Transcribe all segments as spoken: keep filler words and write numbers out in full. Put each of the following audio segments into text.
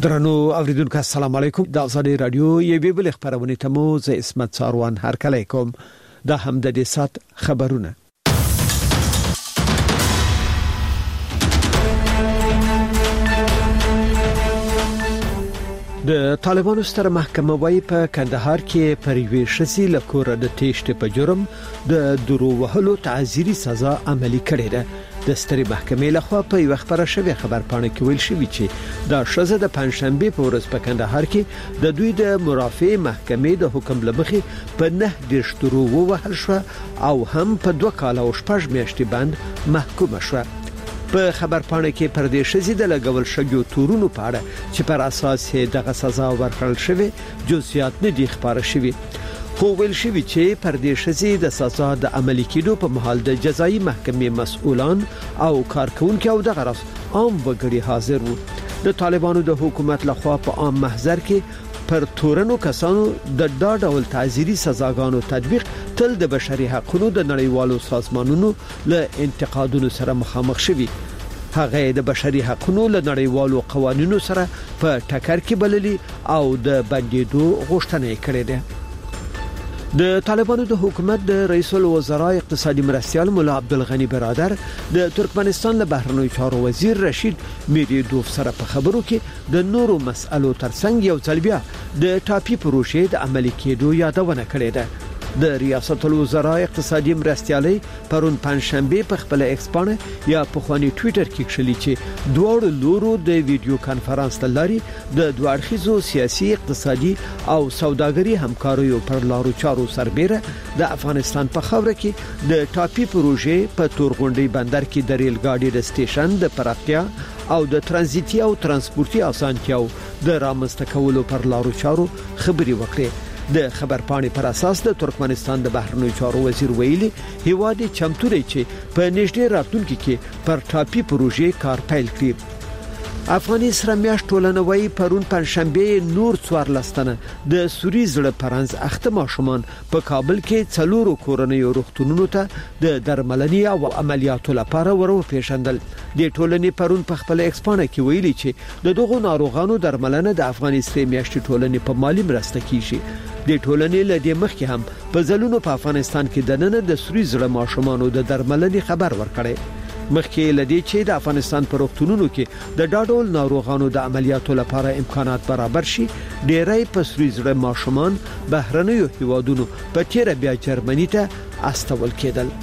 درنو اوریدونکو السلام علیکم د ازادي رادیو یوې بل خبرونه ته مو زه اسمت ساروان هر کله کوم د هم د دې سات خبرونه. د طالبانو ستر محکمه وايي په کندهار کې پریوي شسي لکور د تېشت په جرم د درو وهلو تعزيري سزا عملي کړې ده. د ستري محکمې لخوا په یو خبره شوی خبر پاڼه کې ویل شوی چې د شزه د پنځشنبه په ورځ په کندهار کې د دوی د مرافع محکمې د حکم لمخې په نه د شترو وهل شو او هم په دوه کال او شپږ میاشتې باندې محکوم شو. په خبر پاڼه کې پردیشي د لګول شګو تورونو په اړه چې پر اساس دغه سزا ورکړل شوی جزئیات نه دي خبره شوی. خو ویل شوی چې پردیشي د سزا د عملي کېدو په محل د جزایي محکمې مسؤلان او کارکونکو او د غرض عام وګړي حاضر وو. د طالبانو د حکومت لخوا په عام محضر کې پر تورنو کسانو د ډاډ او تعزيري سزاګانو تطبیق تل د بشري حقوقو د نړیوالو سازمانونو له انتقادونو سره مخامخ شوی. هغه د بشري حقوقو له نړیوالو قوانینو سره په ټکر کې بللي او د بندیدو غوښتنه کړې ده. د طالبانو د حکومت د رئیس الوزرا اقتصادي مرستيال مولا عبدالغني برادر د ترکمنستان له بهرنیو چارو وزیر رشید میریدوف سره په خبرو کې د نورو مسالو ترڅنګ یو ځل بیا د ټاپي پروژې د عملي کېدو یادونه کړې ده. د ریاست الوزرا اقتصادي مرستيالي پرون پنځشنبه په خپل ایکسپانه یا په خواني ټوئیټر کې کړلی چې دوه لورو د ویډیو کانفرنس لاري د دوړخیزو سیاسي اقتصادي او سوداګري همکاریو پر لارو چارو سربېره د افغانستان په خاوره کې د ټاپي پروژې په تورغونډي بندر کې د ریل ګاډي د سټیشن د پراختیا او د ترانزیتي او ترانسپورتي اسانتیاو د رامنځته کولو پر لارو چارو خبري وکړي. د خبر پاڼې پر اساس د ترکمنستان د بهرنیو چارو وزیر ویلي هیواد چمتو دی چې په نږدې راتلونکي کې پر ټاپي پروژې کار پیل کړي. افغاني سره میاشت ټولنه وایي پرون پنځشنبه نور څوار لستنه د سوري زړه پرنځ اخته ماشومان په کابل کې څلورو کورنیو روغتونونو ته د درملنې او عملیاتو لپاره ورو پیژندل. د ټولنې پرون په خپل ایکسپانه کې ویلي چې د دغو ناروغانو درملنه د افغاني سره میاشت ټولنې په مالی مرسته کیږي. د ټولنې له دې مخکې هم په ځلونو په افغانستان کې د نن د سوري زړه ماشومانو د درملنې خبر ورکړي. مخکې لدی چې د افغانستان په روغتونونو کې د ډاډول ناروغانو د عملیاتو لپاره امکانات برابر شي ډېرای په سوري زړه ماشومان بهرنیو هیوادونو په تیر بیا جرمني ته استول کېدل.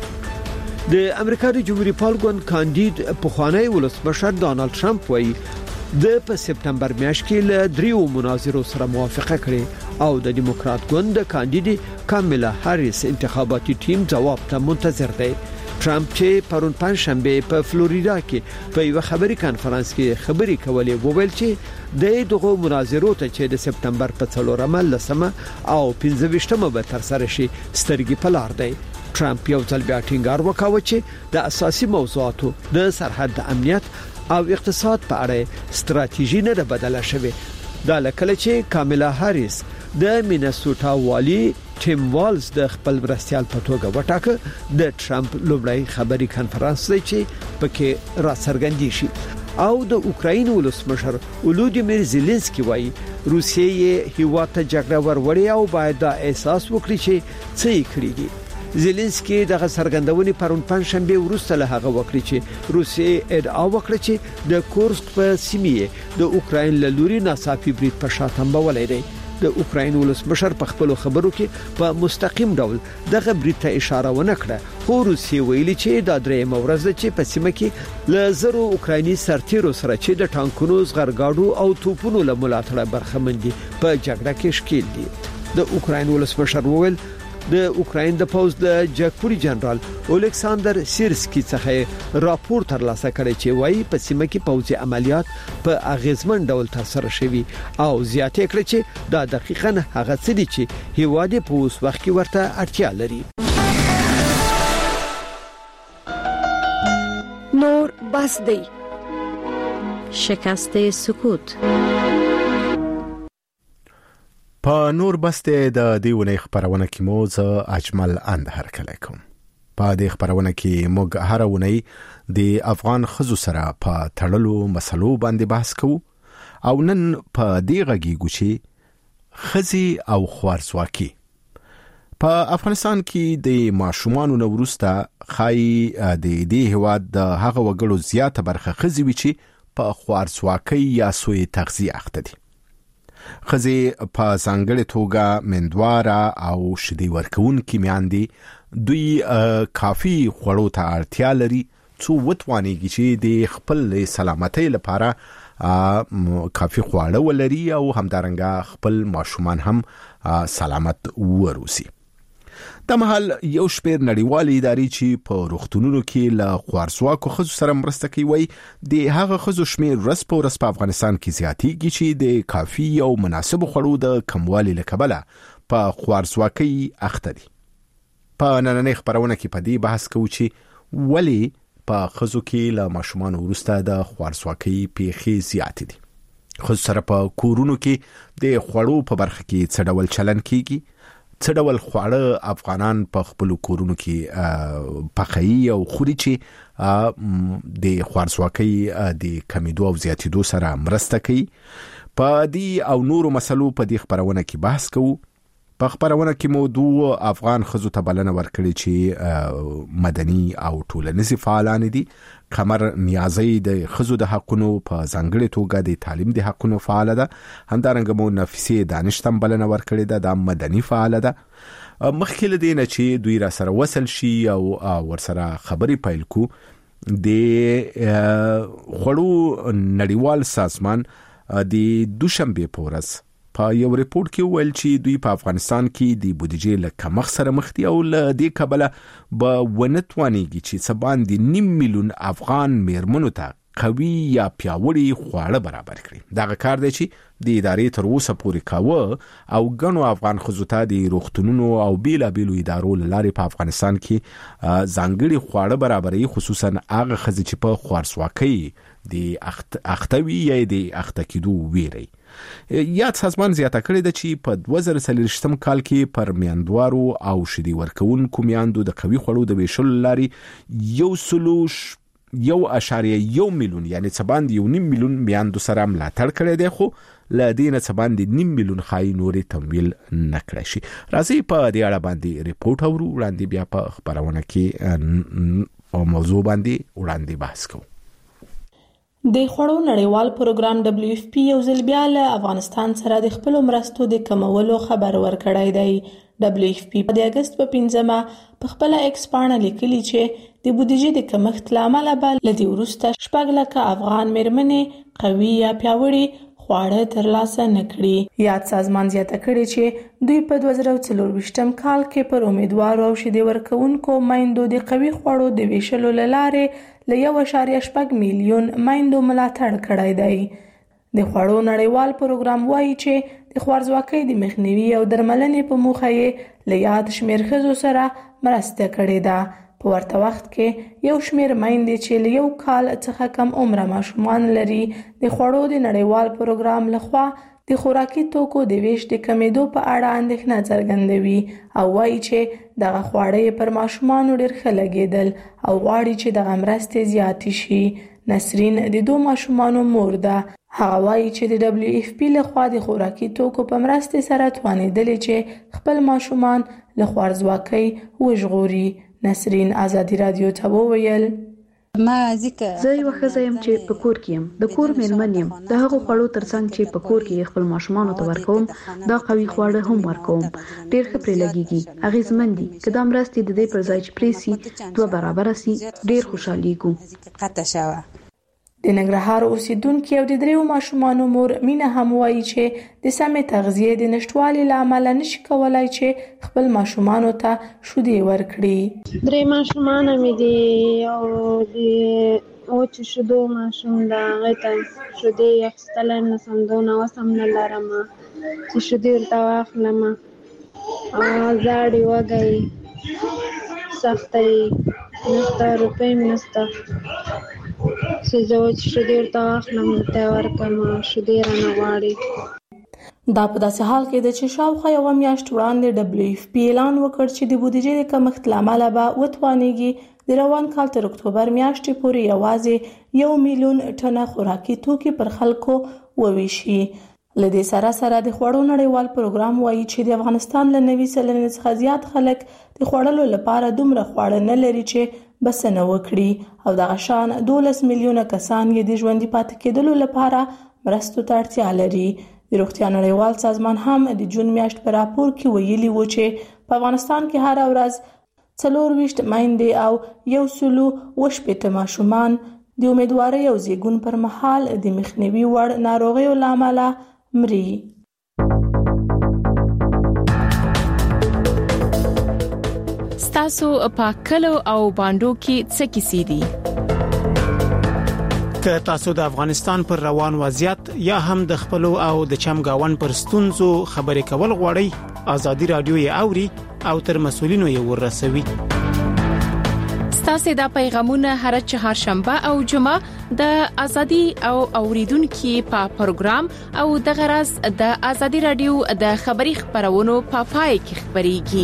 د امریکا د جمهوریت پالګون کاندید پخوانی ولسمشر ډانلډ ټرمپ وایي د په سپتمبر میاشت کې له دریو مناظرو سره موافقه کړې او د دیموکرات ګوند کاندید کاملا هاریس انتخاباتي ټیم جواب ته منتظر دی. ټرمپ چې پرون پنځشنبه په فلوریدا کې په یو خبري کانفرنس کې خبري کولې وویل چې د دغه مناظرو ته چې د سپتمبر په څلورمه لسمه او پنځه ویشتمه به تر سره شي سترګې په لار دی. ټرمپ یو ځل بیا ټینګار وکاوه چې د اساسي موضوعاتو د سرحد د امنیت او اقتصاد په اړه ستراتیژي نه بدله شوه. دا لکه چې کاملا هاریس د مینسوټا والی ټیم والز د خپل مرستيال په توګه وټاکه د ټرمپ لومړی خبري کانفرنس دی چې پکې را څرګندې شي. او د اوکراین ولسمشر ولودیمیر زيلنسکي وایي روسیې هیواد ته جګړه وروړي او باید دا احساس وکړي چې څه یې کړی دي. زيلنسکي دغه سرګندونې پرون پنځشنبه وروسته له هغه وکړي چې روسیې ادعا وکړه چې د کورسک په سیمه د اوکراین له لوري ناڅاپي برید په شاتم بولای دی. د اوکراین ولسمشر په خپل خبرو کې په مستقیم ډول دغه برید ته اشاره ونه کړه. خو روسیې ویلي چې د درېم ورځ چې په سیمه کې ل زرو اوکرایني سرتیرو سره چې د ټانکونو زغرګاډو او توپونو له ملاتړه برخمن دي په جګړه کې شکیل دي. د اوکراین ولسمشر وویل د اوکراین د پوز د جګپوري جنرال الیکساندر سیرسکی څخه راپور ترلاسه کړی چې وایي په سیمه کې پوځي عملیات په اغیزمن ډول ترسره شوي او زیاتې کړی چې دا دقیقاً هغه څه دي چې هیواد په اوس وخت کې ورته اړتیا لري. نور بس دی شکست سکوت. په نور بسته د دیونه خبرونه کې مو ز اجمل اند هرکله کوم. په دې خبرونه کې موږ هر ونی د افغان خزو سره په تړلو مسلو باندې بحث کوو او نن په دې غږیږو چې ښځې او خوارځواکي په افغانستان کې د ماشومانو نه وروسته ښایي د دې هېواد د هغه وګړو زیاته برخه ښځې وي چې په خوارځواکۍ یا سوء تغذیې اخته دي. ښځې په ځانګړې توګه مندواره او شیدې ورکوونکې میندې دوی کافي خوړو ته اړتیا لري څو وتوانیږي چې د خپل سلامتۍ لپاره کافي خواړه ولري او همدارنګه خپل ماشومان هم سلامت وروسي. د مهال یو شمېر نړیوالې ادارې چې په روغتونونو کې له خوارځواکو ښځو سره مرسته کوي د هغه ښځو شمېر ورځ په ورځ په افغانستان کې زیاتېږي چې د کافي او مناسبو خوړو د کموالي له کبله په خوارځواکۍ اخته دي. په نننۍ خپرونه کې په دې بحث کوو چې ولې په ښځو کې له ماشومانو وروسته د خوارځواکۍ پیښې زیاتې دي. ښځو سره په کورونو کې د خوړو په برخه کې څه ډول چلن کیږي، څه ډول خواړه افغانان په خپل کورونو کې پخوي او خوري چې د خوارځواکۍ د کمیدو او زیاتېدو سره مرسته کوي. په دې او نورو مسلو په دې خپرونه کې بحث کوو. په خپرونه کې مو دوه افغان ښځو ته بلنه ورکړې چې مدني او ټولنیزې فعالان دي. قمر نیازی د ښځو د حقونو په ځانګړې توګه د تعلیم د حقونو فعاله ده. همدارنګه مو نفیسې دانش ته بلنه ورکړې ده، دا مدني فعاله ده. مخکې له دې نه چې دوی را سره وصل شي او ورسره خبرې پیل کو، د خوړو نړیوال سازمان د دوشنبې په ورځ په یو ریپورت کې ویل چې دوی په افغانستان کې د بودیجې له کمښت سره مخ دي او له دې کبله به ونه توانیږي چې څه باندې نیم میلیون افغان میرمنو ته قوي یا پیاوړي خواړه برابر کړي. دغه کار دی چې د ادارې تر اوسه پورې کاوه او ګڼو افغان ښځو ته د روغتونونو او بیلابیلو ادارو له لارې په افغانستان کې ځانګړي خواړه برابروي، خصوصا هغه ښځې چې په خوارځواکۍ د اخته وي یا د اخته کېدو ویری. یاد سازمان زیاته کړې ده چې په دوه زره څلوېښتم کال کې پر میندوارو او شیدې ورکوونکو میندو د قوي خوړو د ویشلو لارې یو سلو یو اشاریه یو میلیون یعنی څه باندې یو نیم میلیون میندو سره ملاتړ کړی دی، خو له دې نه څه باندې نیم میلیون ښایي نورې تمویل نه کړی شي. راځئ په دې اړه باندې ریپورټ اورو، وړاندې بیا په خپرونه کې په موضوع باندې وړاندې بحث کوو. د خوړو نړیوال پروګرام دبلیو اف پی یو ځل بیا له افغانستان سره د خپلو مرستو د کمولو خبر ورکړی دی. دبلیو اف پی د اگست په پنځمه په خپل ایکس پاڼه لیکلي چې د بودیجې د کمښت له امله به له دې وروسته شپږ لکه افغان میرمنې قوي یا پیاوړي خواړه ترلاسه نه کړي. یاد سازمان زیاته کړې چې دوی په دوه زره څلرویشتم کال کې پر امیدوارو او شیدې ورکوونکو میندو د قوي خوړو د ویشلو له لارې له یو اشاریه شپږ میلیون میندو ملاتړ کړی دی. د خوړو نړیوال پروګرام وایي چې د خوارځواکۍ د مخنیوي او درملنې په موخه یې له یاد شمېر ښځو سره مرسته کړې ده. په ورته وخت کې یو شمېر میندې چې له یو کال څخه کم عمره ماشومان لري د خوړو د نړیوال پروګرام لخوا د خوراکي توکو د ویش د کمیدو په اړه اندېښنه څرګندوي او وایي چې دغه خواړه پر ماشومانو ډېر ښه لګېدل او غواړي چې دغه مرستې زیاتې شي. نسرین د دوه ماشومانو مور ده. هغه وایي چې د دبلیو اف پی لخوا د خوراکي توکو په مرستې سره توانېدلې چې خپل ماشومان له خوارځواکۍ وژغوري. نسرین آزادی رادیو ته وویل: زه یو ښځه یم چې په کور کې یم، د کور میرمن یم. د هغو خوړو ترڅنګ چې په کور کې خپل ماشومانو ته ورکوم، دا قوي خواړه هم ورکوم. ډېر ښه پرې لګېږي، اغېزمن دي. که دا مرستې د دې پر ځای چې پرې سي دوه برابره سي، ډېر خوشحالېږو. د ننګرهار اوسیدونکي او د دریو ماشومانو مور مینه هم وایي چې د سمې تغذیې د نشټوالي له امله نشي کولای چې خپل ماشومانو ته شیدې ورکړي. درې ماشومان مې دي او د وچو شیدو ماشوم ده، هغې ته شیدې اخیستلی نه سم، دونه وس هم نه لرم چې شیدې ورته واخلم. زاړې وږی سخته یې نشته، روپۍ هم نشته چې زه وچې شیدې ورته واخلم ورته یې ورکړم، شیدې رانه غواړي. دا په داسې حال کې ده چې شاوخوا یوه میاشت وړاندې دبلیو اف پی اعلان وکړ چې د بودیجې د کمښت له امله به وتوانېږي د روان کال تر اکتوبر میاشتې پورې یوازې یو میلیون ټنه خوراکي توکي پر خلکو وویشي. لدې سره سره د خوړو نړیوال پروګرام وایي چې د افغانستان له نوي سلنې څخه زیات خلک د خوړلو لپاره دومره خواړه نه لري چې بسنه وکړي او دغه شان دولس میلیونه کسان یې د ژوندي پاتې کېدلو لپاره مرستو ته اړتیا لري. د روغتیا نړیوال سازمان هم د جون میاشت په راپور کې ویلي و چې په افغانستان کې هر ورځ څلور ویشت میندې او یو سلو اووه شپېته ماشومان د امیدوارۍ او زیږون پر مهال د مخنیوي وړ ناروغیو له امله مري. ستاسو په کلو او باندو کې څه کیسې دي؟ که تاسو د افغانستان پر روان وضعیت یا هم د خپلو او د چمګاون پر ستونزو خبرې کول غواړئ، ازادي رادیو یې اوري او تر مسؤلینو یې ورسوي. تاسو د پیغامونه هر چهارشنبه او جمعه د ازادي او اوریدونکو په پروګرام او د غرض د ازادي رادیو د خبري خبرونو په پای کې خبريږي.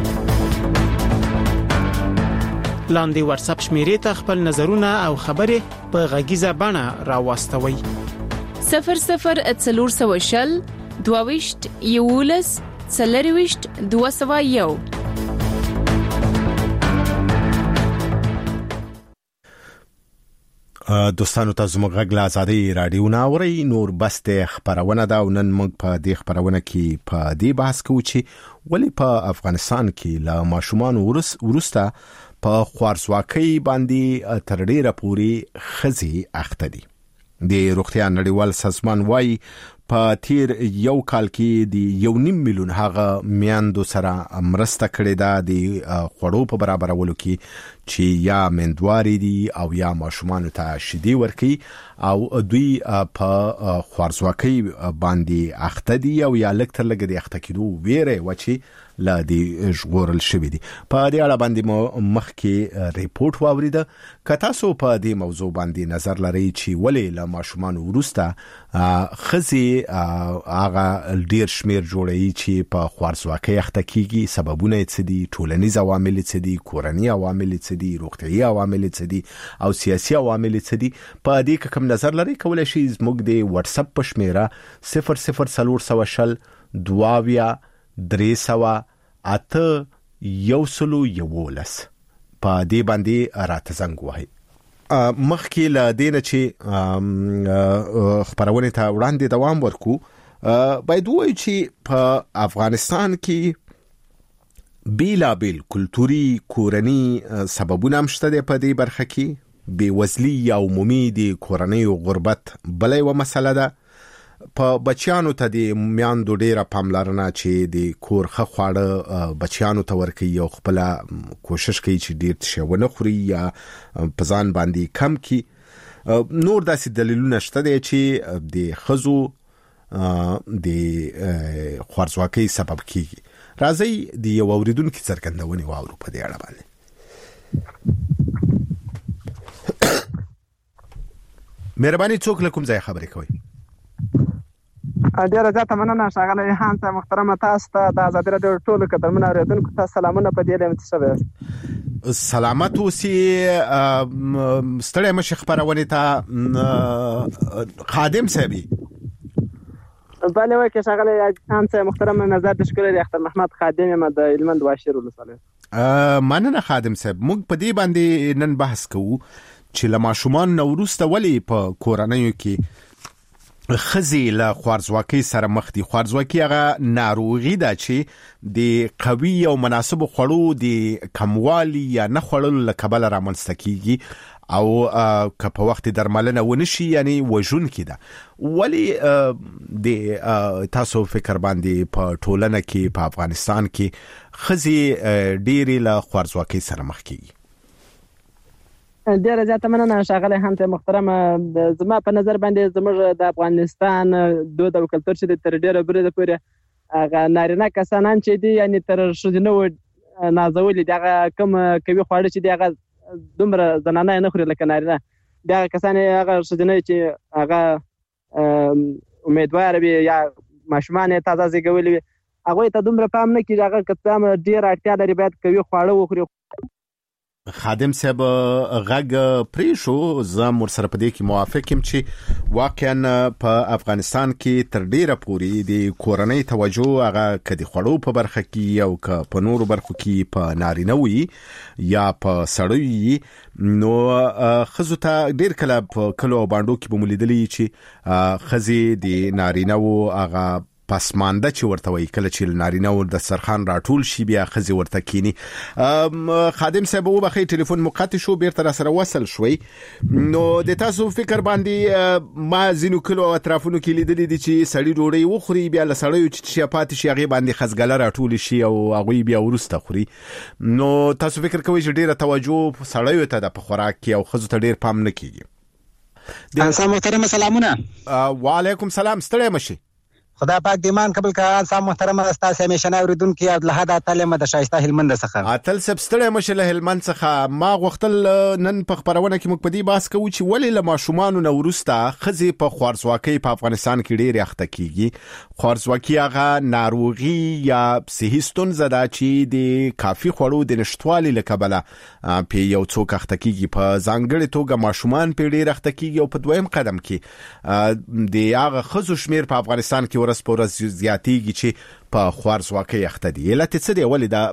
لاندې واتس اپ شمیرې ته خپل نظرونه او خبرې په غږیزه بڼه راوستوي. صفر صفر څلور سوه شل دوه ویشت یولس څلور ویشت دوه سوه یو. دوستانو تاسو موږ غږ له ازادي رادیو نه اورئ. نور بس د خبرونه دا نن موږ په دې خبرونه کې په دې بحث کوو چې ولې په افغانستان کې لا ماشومان ورس ورسته په خوارزواکۍ باندې تر ډیره پورې خزي اخته دي. د روغتیا نړیوال سازمان وايي په تیر یو کال کې د یو نیم میلیون هغه میاندو سره مرسته کړې ده د خوړو په برابرولو کې چې یا مندواري دي او یا ماشومان ته شیدې ورکړي او دوی په خوارزواکۍ باندې اخته دي او یا لږ تر لږه د اخته کېدو ویره و چې لا دی ژغورل شوی دي. په دې اړه باندې مو مخکې ریپورت واوریده. که تاسو په دې موضوع باندې نظر لرئ چې ولې له ماشومان وروسته خزي هغه ډیر شمیر جوړي چې په خوارزواکۍ اخته کیږي، سببونه څه دي، ټولنیز عوامل څه دي، کورنی عوامل څه دي، روغتیايي عوامل څه دي او سیاسي عوامل څه دي، په دې کوم نظر لرئ کولای شئ زموږ د واتس اپ په شمیره صفر صفر څلور سوه شل دوه درې سوه اته یو سلو یولس په دې باندې راته زنګ وهئ. مخکې له دې نه چې خبرونه ته وړاندې دوام ورکو، باید وایو چې په افغانستان کې بیلابیل کلتوري کورنی سببونه هم شته په دې برخه کې. بېوزلي یا عمومي د کورنۍ غربت بلې و مسله ده. په بچیانو ته د میاندو ډیره پاملرنه چې د کور ښه خواړه بچیانو ته ورکوي او خپل کوشش کوي چې ډیر څه ونه خوري یا په ځان باندې کم کی. نور داسې دلیلونه شته دي چې د خزو د خوارزواکۍ سبب کیږي. راځي د یو اوریدونکو څرګندونې واورو په دې اړه باندې. مهرباني څوک له کوم ځای خبرې کوي؟ ډیره زیاته مننه ښاغلی هانس محترمه. تاسو ته د ازادي راډیو ټولو قدرمنو اورېدونکو ته سلامونه په دې لمت شوی. سلامت اوسئ. ستړی مشه خبرونه ته خادم صاحب. بله وای که ښاغلی هانس محترمه، نظر د شکر اختر محمد خادم یم د هلمند واشیر ولسوالۍ. مننه خادم صاحب. موږ په دې باندې نن بحث کوو چې له ماشومان نه وروسته ولې په کورنیو کې خزي له خوارزواکۍ سره مخ دي. خوارزواکۍ هغه ناروغي ده چې د قوي او مناسب خوړو د کموالي یا نه خوړلو له کبله رامنځته کیږي او که په وخت درملنه ونشي یعنی وژونکې ده. ولی د تاسو فکر باندې په ټولنه کې په افغانستان کې خزي ډېرې له خوارزواکۍ سره مخ کیږي؟ ډیره زیاته مننه ښاغلی هانس محترمه. زما په نظر باندې زموږ د افغانستان دود او کلتور چې تر ډیره بریده پورې هغه نارینه کسانان چې دي یعنی تر ښځینه نازولي دي، هغه کوم کوي خواړه چې دي هغه دومره زنانه نه خوري لکه نارینه. بیا هغه کسان هغه ښځینه چې هغه امیدواره وي یا ماشومان یې تازه زیږولي وي، هغوی ته دومره پام نه کېږي. هغه که څه هم ډېره اړتیا لري باید کوي خواړه وخوري. خادم صاحب غږ پرې شو. زه مر سره په دې کې موافق یم چې واقعا په افغانستان کې تر ډیره پورې د کورنۍ توجه هغه کدي خړو په برخه کې او ک په نورو برخو کې په نارینه وي یا په سړی نو خزو ته ډیر کله په کلو باندې کې بمولیدلی چې خزي د نارینه وو هغه پسمانده چې ورته وي کله چې نارینه ور د سرخان راټول شي بیا خزي ورته کینی. خادم صاحب و بخې ټلیفون مقطع شو بیرته را سره وصل شوي. نو د تاسو فکر باندې ما زینو کلو اطرافونو کې لیدلې دي چې سړی ډوړی وخوري بیا لسړی چې شپات شي هغه باندې خزګله راټول شي او هغه بیا ورسته خوري. نو تاسو فکر کوئ چې ډیره توجه سړی ته د خوراک کې او خزو ته ډیر پام نه کیږي؟ انسان محترم سلامونه. وعلیکم سلام. ستړی مشي. خدا پاک دیمان قبل کا انسان محترم استاد همیشنه اوریدونکو عبد الحد تعلیم د شایسته هلمند څخه اتل سب ستړی مشه هلمند څخه. ما غوښتل نن په خبرونه کې مقپدی باس کوي چې ولې له ماشومان نو ورسته خزي په خوارزواکي په افغانستان کې ډېر اخته کیږي. خوارزواکي هغه ناروغي یا صحي ستونزه ده چې د کافي خوړو د نشټوالي لکبله په یو څوک اخته کیږي. په ځانګړي توګه ماشومان په ډېر اخته کیږي او په دویم قدم کې د هغه خزو شمیر په افغانستان کې ورس پورس زیاتیږي چې په خوارزواکي اخته دي. علت څه دی؟ ولې دا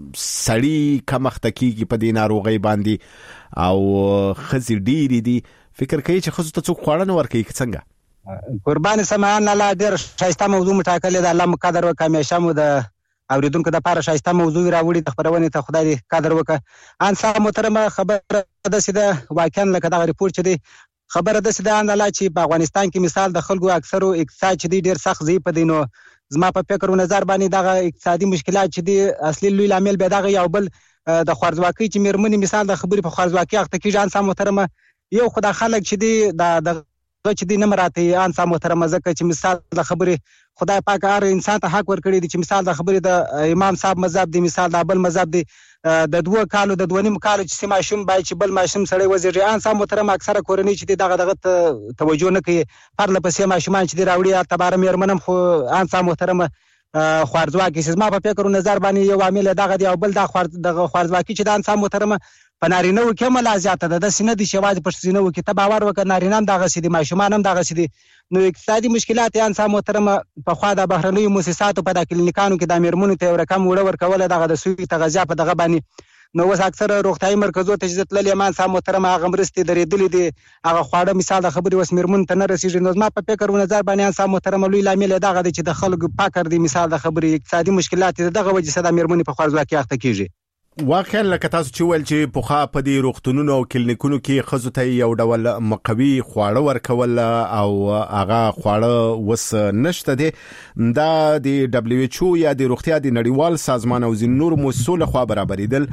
سړی کم اخته کیږي په دې ناروغي باندې او خزي ډېری دي؟ فکر کوي چې خزو ته څوک خوړنه ورکوي څنګه؟ قربان سمعان الله ډېر شایسته موضوع مټاکلې ده. الله مقدر وکړي همیشه مو د اوریدونکو د لپاره شایسته موضوع راوړي د خبرونه ته خدای دې قدر وکړي. انسان محترم خبره ده چې واقعا لکه دا ریپورت چې دی خبره ده چې د الله چې په افغانستان کې مثال د خلکو اکثرو اقتصاد چې دی ډیر سخت ضعیف دي. نو زما په فکر او نظر باندې دغه اقتصادي مشکلات چې دي اصلي لوی عامل به دغه یو بل د خوارزواکي چې میرمنې مثال د خبرې په خوارزواکي اخته کیږي. انسان محترم یو خدای خلک چې دی د چې دی نه مراته انسان محترم ځکه چې مثال د خبرې خدای پاک هر انسان ته حق ورکړي دي چې مثال د خبرې د امام صاحب مذهب دی مثال د بل مذهب دی د دوه کالو د دوه نیم کالو چې ماشوم باید چې بل ماشوم سړی وزیږي. انسان محترم اکثره کورنۍ چې دغه دغه توجه نه کوي پرله پسې ماشومان چې دی راوړي تباره میرمنم خو انسان محترم خوارزواکي زما په فکر او نظر باندې یو عامل دغه دی او بل د خوارزواکي چې د انسان محترم په نارینه و کې ملا زیاته ده د سینه د شواز په سینه و کې ته باور وکړه نارینه هم دغه سي دي ماشومان هم دغه سي دي. نو اقتصادي مشکلات انسان محترم په خوا د بهرنیو مؤسساتو په د کلینیکانو کې د میرمنو ته رقم وړ ورکول دغه د سوي تغذیه په دغه باندې. نو وس اکثر روغتيایي مرکزو ته چې تللی انسان محترم هغه مرستې درېدلې دي هغه خواړه مثال د خبرې وس میرمن ته نه رسیږي. نو ما په فکر او نظر باندې انسان محترم لوی لامل دغه دي چې د خلکو پاکر دي مثال د خبرې اقتصادي مشکلات دغه وجه سره میرمن په خوارزواکي اخته کیږي. واقعا لکه تاسو چې ویل چې په خا په دې روغتونونو او کلینیکونو کې خزو ته یو ډول مقوي خواړه ورکول او هغه خواړه وس نشته دي. دا د دبليو ایچ او یا د روغتیا د نړیوال سازمان او ځینو نور مؤسسو لخوا برابرېدل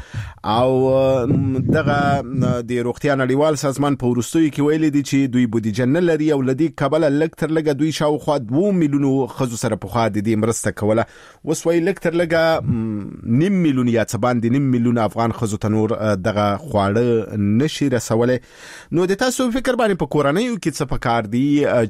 او دغه د روغتیا نړیوال سازمان په ورستوي کې ویل دي چې دوی بودیجه نه لري او لدی کابل لکتر لګه دوی شاوخوا دوه میلیونو خزو سره په خا د دې مرسته کوله. وس وی لکتر لګه نیم میلیون یا څه باندې نیم میلیون افغان خزو ته نور دغه خواړه نشي رسوله. نو د تاسو فکر باندې په کورنۍ کې څه پکار دي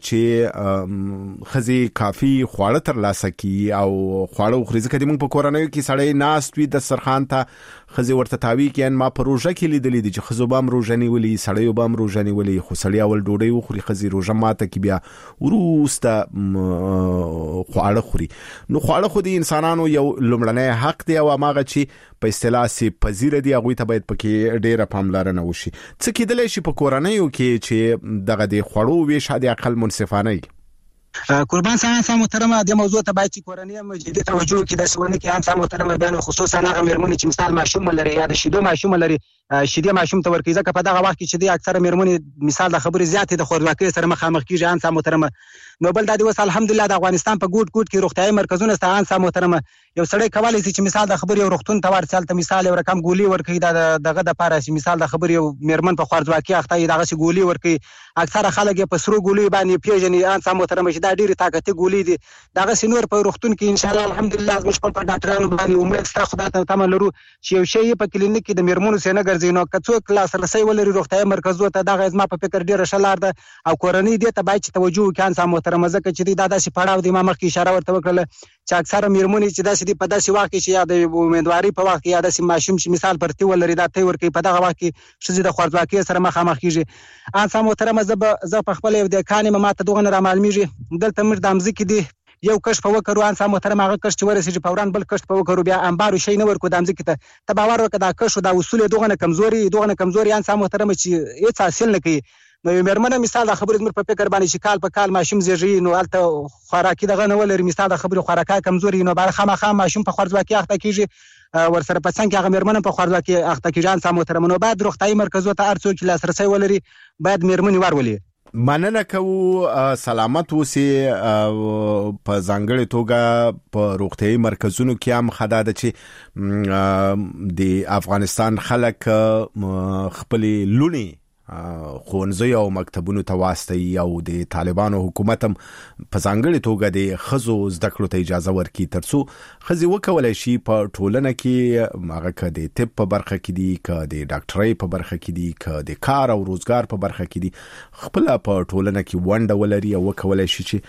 چې خزي کافي خواړه تر لاسه کی او خواړه خوري ځکه د موږ په کورنۍ کې سړی ناست وي د سرخان ته خزي ورته تاوي کې ما پروژه کې لیدلې دي چې خزو بام روزنی ولي سړی بام روزنی ولي خو سړی اول ډوډۍ وخوري خزي روزه ماته کې بیا ورسته خواړه خوري. نو خواړه خو د انسانانو یو لومړنی حق دی او هغه چې په اصطلاح سي پذیر دي هغه ته باید پکې ډیره پاملرنه وشي. څه کېدلی شي په کورنۍ کې چې دغه د خړو ویش هدي عقل منصفانه قربان سان محترم د موضوع ته باید چې کورنۍ مجدي توجه کې د سونه کې انسان محترم بیان خصوصا هغه میرمنې چې مثال ماشوم لري یا د شیدو ماشوم لري شیدې ماشوم ته ورکړي ځکه په دغه وخت کې چې د اکثره میرمنې مثال د خبرې زیاتې د خوراکي سره مخامخ کیږي انسان محترم. نو بل د دې وس الحمدلله د افغانستان په ګوټ ګوټ کې روغتيایي مرکزونه ستاسو انسان محترم یو سړی کولای شي چې مثال د خبرې یو روغتون ته ورسال ته مثال یو رقم ګولي ورکړي دغه د پاره چې مثال د خبرې یو میرمن په خوارزواکي اخته دغه سي ګولي ورکړي. اکثره خلک په سرو ګولي باندې پیژني انسان محترم چې دا ډېرې طاقتي ګولۍ دي دغه سينور په روغتون کې ان شاء الله الحمدلله موږ په ډاکټرانو باندې امید ستا خدای ته تمه لرو چې یو شی په کلینیک کې د میرمنو سینه ګرځي نو که څوک لاسرسی ولري روغتیايي مرکزونو ته دغه زما په فکر ډېره ښه لار ده او کورنۍ دې ته باید چې توجه وکړي انسا محترمه ځکه چې دا داسې پړاو دی ما مخکې اشاره ورته وکړله چې اکثره میرمنې چې داسې دي په داسې وخت کې چې یا د امیدوارۍ په وخت کې یا داسې ماشوم چې مثال پرتې ولري دا تی ورکوي په دغه وخت کې ښځې د خوارځواکۍ سره مخامخ کېږي انسا محترمه زه به زه په خپله یو دهقان یم ما ته دغه نه رامعلومېږي دلته موږ د مځکې دي یو کښت په وکړو انسا محترم هغه کښت چې ورسېږي فوراً بل کښت په وکړو بیا انبارو شی نه ورکړو د مځکې ته ته باور وکړه دا کښت دا اصول یې دغه نه کمزوري دغه نه کمزوري انسا محترمه چې هېڅ حاصل نه کوي نو یو مېرمنه مثال د خبرې زموږ په فکر باندې چې کال په کال ماشوم زېږوي نو هلته خوراکي دغه نه ولري مثال د خبرې خوراکي کمزوري نو باید خامخا ماشوم په خوارځواکۍ اخته کېږي ورسره په څنګ کې هغه مېرمنه په خوارځواکۍ اخته کېږي انسا محترمه نو باید روغتیايي مرکزونو ته هر څوک چې لاسرسی ولري باید مېرمنې ورولي مننه کوو سلامت اوسئ په ځانګړې توګه په روغتیايي مرکزونو کې هم خدا ده چې د افغانستان خلک خپل لونی ښوونځي او مکتبونو ته واستوي او د طالبانو حکومت هم په ځانګړې توګه د ښځو زده کړو ته اجازه ورکړي تر څو ښځې وکولی شي په ټولنه کې هغه که د طب په برخه کې دي که د ډاکټرۍ په برخه کې دي که د کار او روزګار په برخه کې دي خپله په ټولنه کې ونډه ولري او وکولی شي چې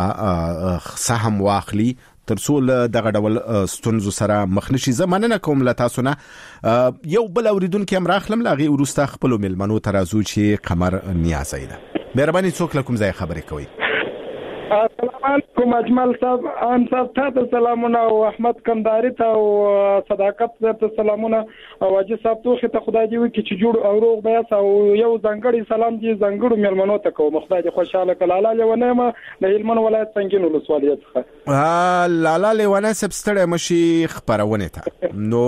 سهم واخلي تر څو له دغه ډول ستونزو سره مخ نشي. زه مننه کوم له تاسو نه. یو بل اوریدونکي هم راخلم له هغې وروسته خپلو میلمنو ته راځو چې قمر نیازی ده. مهرباني څوک له کوم ځای خبرې کوئ؟ السلام علیکم اجمل صاحب ان صاحب ته سلامونه او احمد کنداری ته او صداقت ته سلامونه او اجي صاحب ته خدای خدای دی وکي چې جوړ او روغ بیا او یو ځنګړی سلام دی ځنګړو میلمنو ته کوم خدای دې خوشاله کړه. لاله لیونه ما د هلمند ولایت څنګه نو لسوالیت ښه لاله لیونه سبستړې مشي خبرونه ته نو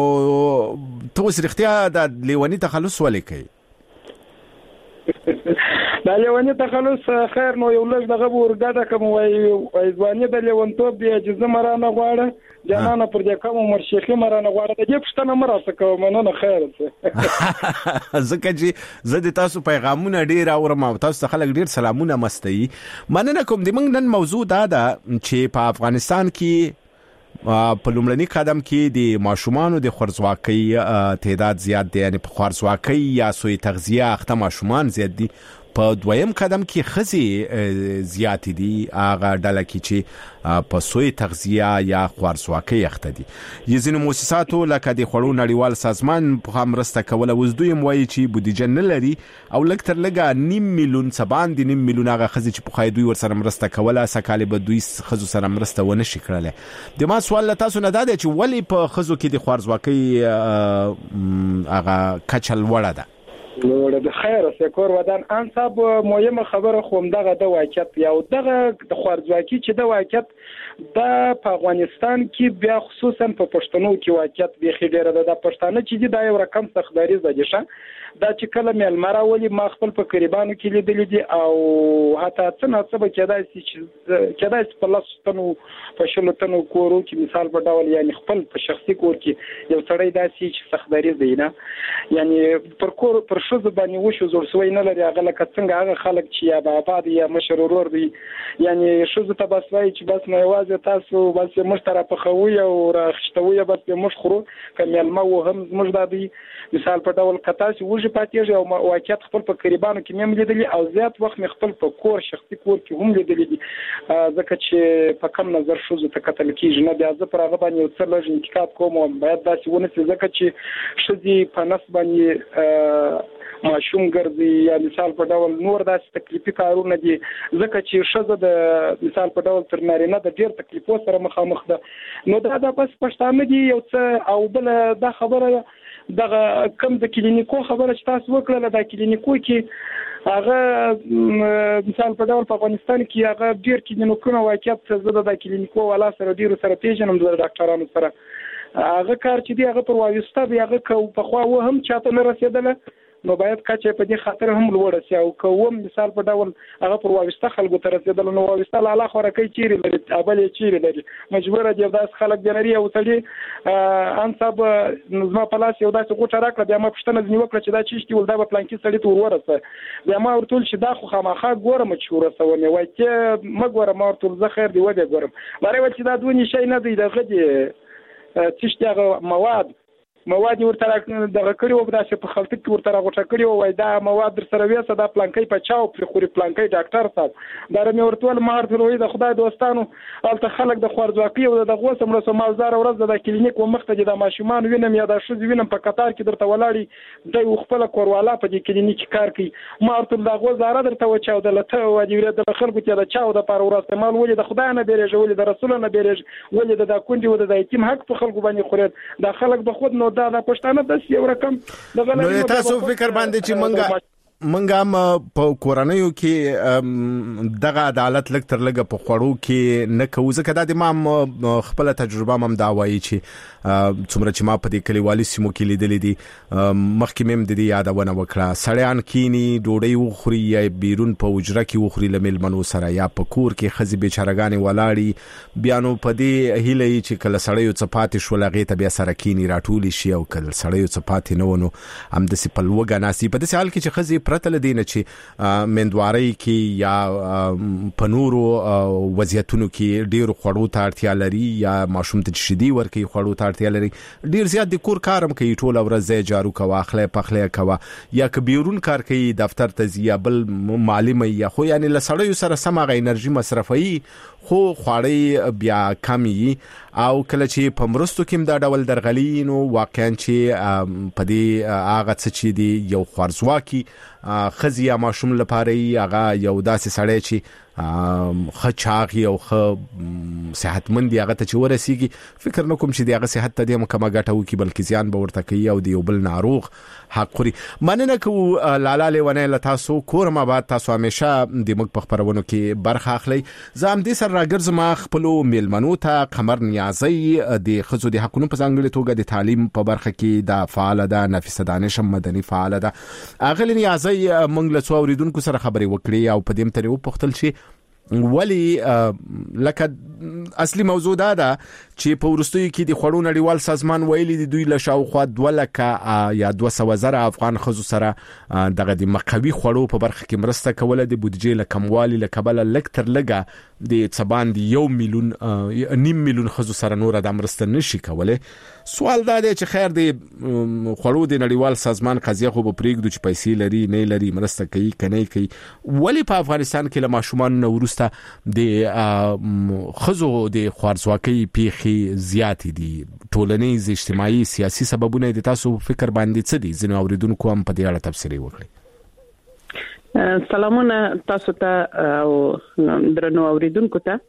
توس رښتیا د لیونی تخلص ولې کوي دا لیونی تخلص خیر نو یو لږ دغه ورګه کوم وای ځواني د لیونتوب دی چې زمرانه غواړه جنانه پر دې کوم مرشيخي مرانه غواړه د دې پښتنه مراسته کوم نه خیر څه زکه چې زه د تاسو پیغامونه ډیر اورم او تاسو خلک ډیر سلامونه مستي. مننه کوم د موږ نن موضوع دا ده چې په افغانستان کې په لومړني قدم کې د ماشومانو د خوارځواکۍ تعداد زیات دی یعنی په خوارځواکۍ یا سوی تغذیه اخته ماشومان زیات دي. په دویم قدم کې ښځې زیات دي هغه ډله کې چې په سوی تغذیه یا خوارځواکۍ اخته دي. ځینو مؤسساتو لکه د خوړو نړیوال سازمان په مرسته کوله اوس دوی هم وایي چې بودیجه نه لري او لږ تر لږه نیم میلیون څه باندې نیم میلیون هغه ښځې چې پخوا دوی ورسره مرسته کوله سږکال به دوی ښځو سره مرسته ونه شي کړلی. د ما سوال له تاسو نه دا دی چې ولې په ښځو کې د خوارځواکۍ هغه کچه لوړه ده؟ نو د خیر سکور ودان ان صاحب مهمه خبره خوم دغه د واقعیت یو دغه د خوارځواکۍ چې د واقعیت د افغانستان کې بیا خصوصا په پښتنو کې واقعیت به خډيره ده. د پښتانه چې دا یو رقم تخداري زده شه دا چې کله ملمره ولي ما خپل په قریبانو کې لیدل دي او حتی څنګه څه به کېدای شي چې کېدای شي په لاس تنو په شلو تنو کورو کې مثال په ډول یعنی خپل په شخصي کور کې یو سړی داسي چې تخداري دی نه یعنی پر کور پر شوز باندې وشو زور سوی نه لري هغه لکه څنګه هغه خلک چې یا بابا دی یا مشرور دی یعنی شوز ته بس وای چې بس نه یوازې تاسو بس مشترک په خوي او راخښتوي بس مش خرو کمل ما وهم مش دادي مثال په ډول کتا چې وږي پاتېږي او واقعیت خپل په قریبانو کې مې لیدلي او زیات وخت مې خپل په کور شخصي کور کې هم لیدلي دي ځکه چې په کم نظر شوزو ته کتل کېږي نه بیا زه پر هغه باندې یو څه لږ انتقاد کوم او باید داسې ونسي ځکه چې ښځې په نس باندې ماشوم ګرځي یا مثال په ډول نور داسې تکلیفي کارونه دي ځکه چې ښځه د مثال په ډول تر نارینه د ډېر تکلیفو سره مخامخ ده. نو دا د بس پښتانه دي یو څه او بل دا خبره دغه کم د کلینیکو خبره چې تاسو وکړه د کلینیکو کې هغه مثال په ډول په افغانستان کې هغه ډیر کلینیکونه واقعیت زده د کلینیکو ولا سره ډیر سره پیژنم د ډاکټرانو سره هغه کار چې دی هغه پر وایسته دی هغه کو په خوا و هم چاته نه رسیدله نو باید کچې په دې خاطر هم لوړ شي او کوم مثال په ډول هغه پر واوسته خلکو ته رسیدل نو واوسته لاله خورکې چیرې لري ابل چیرې لري مجبور دي داس خلک جنري او سړي ان صاحب نظم په لاس یو داسې غوټه راکړه بیا ما پښتنه ځنی وکړه چې دا چیشتي ول دا په پلان کې سړی ته ورورسه بیا ما ورته چې دا خو خامخا ګورم چې ورسونه وای چې ما ګورم ما ورته زه خیر دی وځه ګورم لاره ول چې دا دونی شي نه دی دغه دي چیشتي هغه مواد مواد ورته دغه کړي او داسې په خلطه کې ورته راغوټه کړي او وای دا مواد در سره وېسه دا پلانکې په چاو پر خوري پلانکې ډاکټر صاحب دا مې ورته ول مار ته وې د خدای دوستانو الته خلک د خوارځواکي او د غوسه مرسته مالدار ورځ د کلینیک و مخته د ماشومان وینم یا د شوز وینم په قطار کې درته ولاړی د خپل کوروالا په دې کلینیک کار کوي ما ورته د غوزاره درته و چاو د لته و دی د خلکو ته د چاو د پر ورسته مال ولې د خدای نه بیرېږي ولې د رسول نه بیرېږي ولې د کونډي و د یتیم حق په خلکو باندې خوري د خلک د خود نو دا د پښتانه د یو رقم نو تاسو فکر باندې چې منګه منګه هم په کورنیو کې دغه عدالت لک تر لګه په خړو کې نه کوي ځکه د ما خپل تجربه هم دا وایي چې څومره چې ما په دې کلیوالي سیمو کې لیدلې دي مخکې مم د دې یادونه وکړه سړیان کینی ډوډۍ وخوري یا بیرون په وجره کې وخوري لمل منو سره یا په کور کې خزي بیچارهګانی ولاړی بیا نو په دې هیله چې کله سړیو صفات شولغه ته بیا سره کینی راټول شي او کله سړیو صفات نه ونو هم د سپل وګا ناسي په دې حال کې چې خزي پرته لدینه چې مندواري کې یا پنورو وضعیتونو کې ډیر خړو ته اړتیا لري یا ماشوم ته شدي ورکی خړو ته اړتیا لري ډیر زیات د کور کارم کوي ټول ورځ جارو کوا اخله پخله کوا یا کبیرون کار کوي دفتر ته زییا بل معلم یا خو یعنی لسړیو سره سمغه انرژي مصرفي خو خواړی بیا کمی او کله چې په مرستو کې دا ډول درغلینو واقعا چې په دې هغه څه چې دی یو خورزواکي خزي یا ماشوم لپاره هغه یو داسې سړی چې خچاغي او خ صحتمند هغه ته چې ورسیږي فکر نکوم چې دغه صحت ته د مکمه ګټو کې بلکې زیان به ورته کوي او دی بل ناروغ حق خوري مننه کو لالا لیونه لتاسو کورما بعد تاسو همیشه د مک په خبرونو کې برخه اخلي زم دې سر راګرځم خپل میلمنو ته قمر نیازي د خزو د حقونو په ځانګړي توګه د تعلیم په برخه کې د فعال ده نفیسه دانش مدني فعال ده اغلی نیازي منګ له څو اوریدونکو سره خبري وکړي او په دې تر یو پختل شي ولی لکه اصلي موضوع دا ده چې په ورستوي کې د خړو نړیوال سازمان ویلي د دوی له شاوخوا دوه لکه یا دوه سوه زره افغان خزو سره دغه د مقوي خړو په برخه کې مرسته کوله د بودیجې له کموالي له کبل لکتر لګه د څبان د یو میلیون نیم میلیون خزو سره نور د مرسته نشي کوله سوال دا دی چې خیر د خړو د نړیوال سازمان قضیه خو په پریګ د چ پیسې لري نه لري مرسته کوي کني کوي ولی په افغانستان کې له ماشومان نورسته د خزو د خوارزواکي پیخي زیات دي ټولنیز اجتماعي سیاسي سببونه د تاسو فکر باندې څه دي ځنه اوریدونکو هم په دې اړه تفسیر وکړي سلامونه تاسو ته او درنو اوریدونکو ته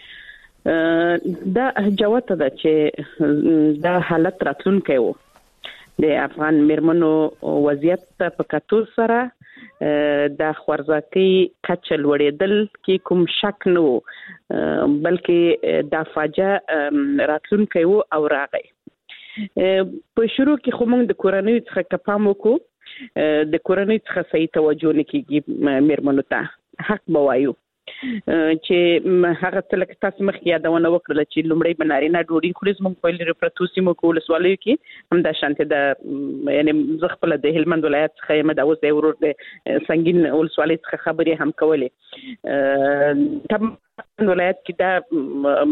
دا جوته ده چې دا حالت راتلونکي وو د افغان مرمنو وضعیت په کتو سره د خوارزواکي کچه لوړېدل کې کوم شک نه وو بلکې د فاجعه راتلونکي وو او راغی په شروع کې خو موږ د کورنۍ څخه کپام وکړو د کورنۍ څخه صحیح توجه نه کیږي مرمنو ته حق بوایو چې هغه تلک تاسو مخ یادونه وکړه چې لومړی بنارینه ډوډۍ خوري زموږ په لری پروتوسی مو کول سوالې کې هم د شانته د یعنی زغپل د هلمند ولایت څخه مده اوس د ورور د سنگین اول سوالې څخه خبرې هم کولې تم ولایت کې دا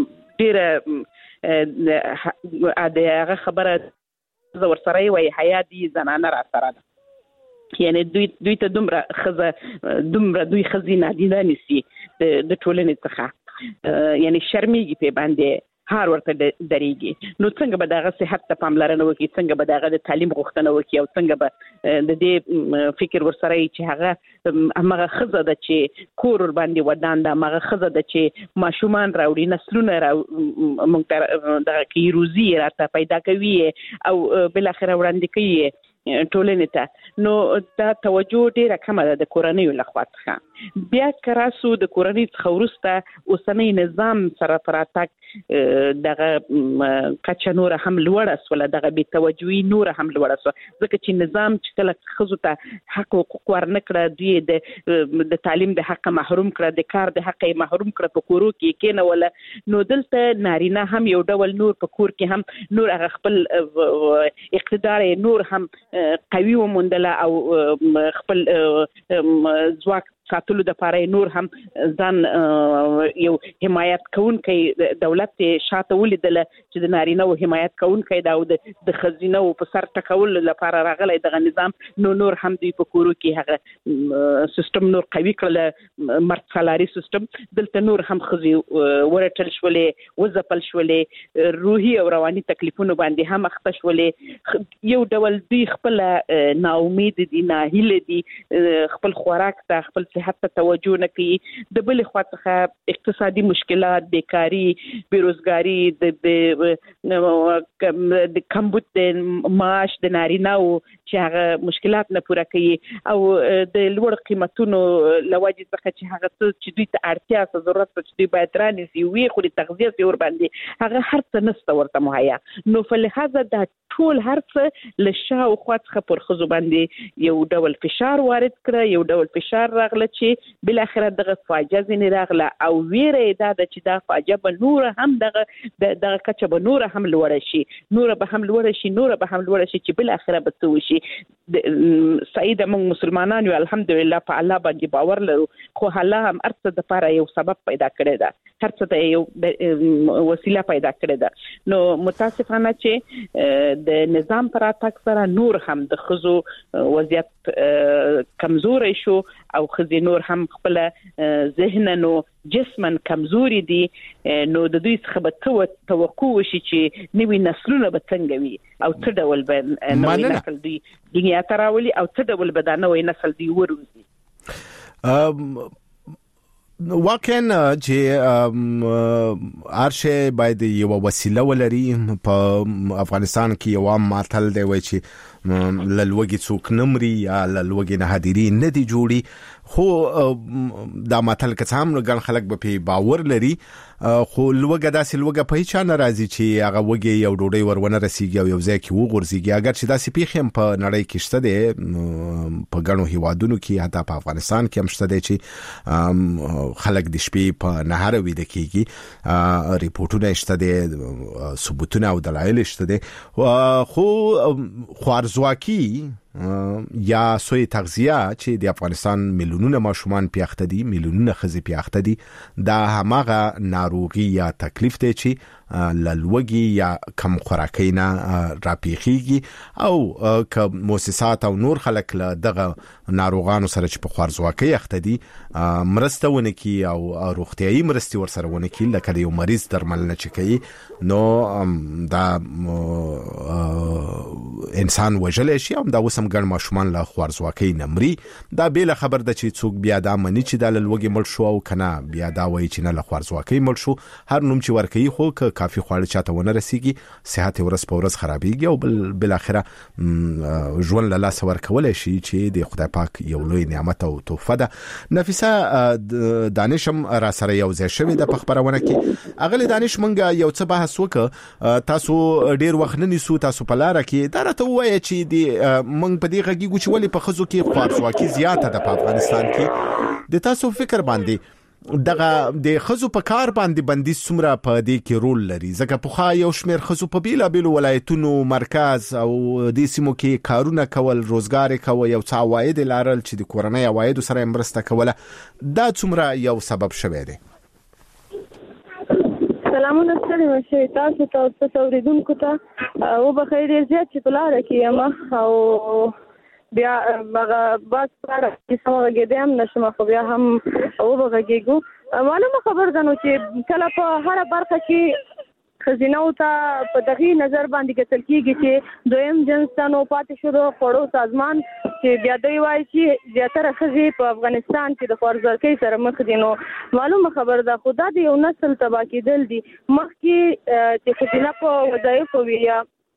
ډیره د هغه خبره زور سره وي حیاتي زنانه را سره ده یعنی دوی دوی ته دومره خزه دومره دوی خزینه دي نه نسی د ټولنې څخه یعنی شرمېږي په باندې هر ورته درېږي نو څنګه به دغه صحت ته پاملرنه وکړي څنګه به دغه د تعلیم غوښتنه وکړي او څنګه به د دې فکر ورسره چې هغه هغه خزه د چې کور باندې ودان ده هغه خزه د چې ماشومان راوړي نسلونه را مونږ ته دغه کی روزي راته پیدا کوي او بل اخر وړاندې کوي ټولنې ته، نو دا توجه ډیره کمه ده د کورنیو لخوا څخه. بیا کراسو د کورنۍ څخه وروسته اوسنی نظام سره پراتک دغه کچه نور هم لوړه سوله، دغه بې توجهي نور هم لوړه سوله، ځکه چې نظام چې کله ښځو ته حق حقوق ورنه کړه، دوی د تعلیم د حق محروم کړه، د کار د حق محروم کړه، په کورو کې کېنوله، نو دلته نارینه هم یو ډول نور په کور کې هم نور هغه خپل اقتدار نور هم قوي وموندله او خپل ځواک ساتلو د پاره نور هم ځان یو حمایت کوونکی دولت شاته ولیدل چې د نارینه او حمایت کوونکی دا د خزینه او په سر ټکول لپاره راغلی دغه نظام، نو نور هم دوی په کورو کې هغه سیستم نور قوي کړل، مرد سالاري سیستم. دلته نور هم خزي ورټل شولې، وځپل شولې، روحي او رواني تکلیفونو باندې هم اخته شولې، یو ډول دوی خپل ناامید دي، ناهیله دي، خپل خوراک ته خپل صحت ته توجه نه کوي. د بل خوا څخه اقتصادي مشکلات، بیکاری، بیروزګاری، د د کمبود د معاش د نارینه‌و چې هغه مشکلات نه پوره کوي، او د لوړ قیمتونو لوجې څخه چې هغه څه چې دوی ته اړتیا څه ضرورت په چې دوی باید رانیسي وي خو د تغذیه سي ور باندې هغه هر څه نشته ورته مهیا. نو فلهذا دا ټول هر څه له شاوخوا څخه پر ښځو باندې یو ډول فشار وارد کړه، یو ډول فشار راغله چې بل اخر دغه فاجعه ځنې راغله، او ویره دا د چې دا فاجعه به نور هم دغه دغه کچه به نور هم لوړ شي، نور به هم لوړ شي، نور به هم لوړ شي، چې بل اخر به څه وشي. سعید موږ مسلمانان یو الحمدلله په الله باندې باور لرو، خو الله هم ارڅ د لپاره یو سبب پیدا کړی ده، هر څه ته یو وسیله پیدا کړی ده. نو متاسفانه چې د نظام پر اتاک سره نور هم د ښځو وضعیت کمزوري شو، او ښځې نور هم خپل ذهنن او جسمن کمزوري دي، نو د دوی څخه به توقع وشي چې نوي نسلونه به څنګه وي، او څه ډول به نوی نسل دوی دنیا ته راولي، او څه ډول به دا نوی نسل دوی وروزي. واقعا چې ارشه باید یو وسیله ولري. په افغانستان کې یو عام ماتل دی وای چې للوګي څوک نمري یا للوګي نه حاضری نه دی جوړي، خو دا ماتل که څه هم ګڼ خلک به په باور لري، خو لوګه داسې لوګه په هیڅ نه راځي چې هغه وګي یو ډوډۍ ورونه رسیږي او یو ځای کې وغورځيږي. اگر چې داسې پیښې هم په نړۍ کې شته دي، په ګڼو هیوادونو کې، حتی په افغانستان کې هم شته دي چې خلک د شپې په نهار ویده کېږي، ریپورتونه شته دي، ثبوتونه او دلایل شته دي، خو خوارزواکي یا سوی تغذیه چې د افغانستان میلیونونه ماشومان پیاخته دي، میلیونونه ښځې پیاخته دي، دا هماغه ناروغي یا تکلیف دی چې للوګي یا کم خوراکۍ نه راپیخیږي، او که مؤسسات او نور خلک له دغه ناروغانو سره چې په خوارزواکۍ اخته دي مرسته ونه کړي او روغتیایي مرستې ورسره ونه کړي، لکه د یو مریض درملنه چې کوي، نو دا انسان وژلی شي، او دا اوس هم ګڼ ماشومان له خوارزواکۍ نه مري. دا بېله خبر ده چې څوک بیا دا مني چې دا له لوګي مړ شو، او کنه بیا دا وایي چې نه له خوارزواکۍ مړ شو. هر نوم چې ورکوي، خو که کافي خواړه چاته ونه رسیږي، صحت ورځ په ورځ خرابېږي، او بل بل اخره ژوند له لاسه ورکولی شي، چې د خدای پاک یو لوی نعمت او تحفه ده. نفیسه دانش هم را سره یو ځای شوې ده په خبرونه کې. اغلی دانش مونږ یو څه بحث وکړو، تاسو ډیر وخت نه نیسو، تاسو په لاره کې دا راته ووایه چې د مونږ په دې غږیږو چې ولې په ښځو کې خوارزواکي زیاته ده په افغانستان کې. د تاسو فکر باندې دغه د ښځو په کار باندې بندیز څومره په دې کې رول لري؟ ځکه پخوا یو شمېر ښځو په بېلابېلو ولایتونو، مرکز او دې سیمو کې کارونه کول، روزګار یې کوه، یو څه عواید یې لرل چې د کورنۍ عوایدو سره یې مرسته کوله. دا څومره یو سبب شوی دی؟ سلامونه ستړي مشه تاسو ته او تاسو اوریدونکو ته، او بخیر ډیر زیات چې په لاره کې یم، او بیا هغه بس پاره چې سمه غږېدم نشم، خو بیا هم او بغږېږو. معلومه خبر ده نو چې کله په هره برخه کې ښځینهو ته په دغې نظر باندې کتل کېږي چې دویم جنس ته نو پاتې شو د خوړو سازمان، چې بیا دوی وایي چې زیاتره ښځې په افغانستان کې د خوارزواکۍ سره مخ دي. نو معلومه خبر ده، خو دا د یو نسل تباه کېدل دي. مخکې چې ښځینه په وظایفو وي یا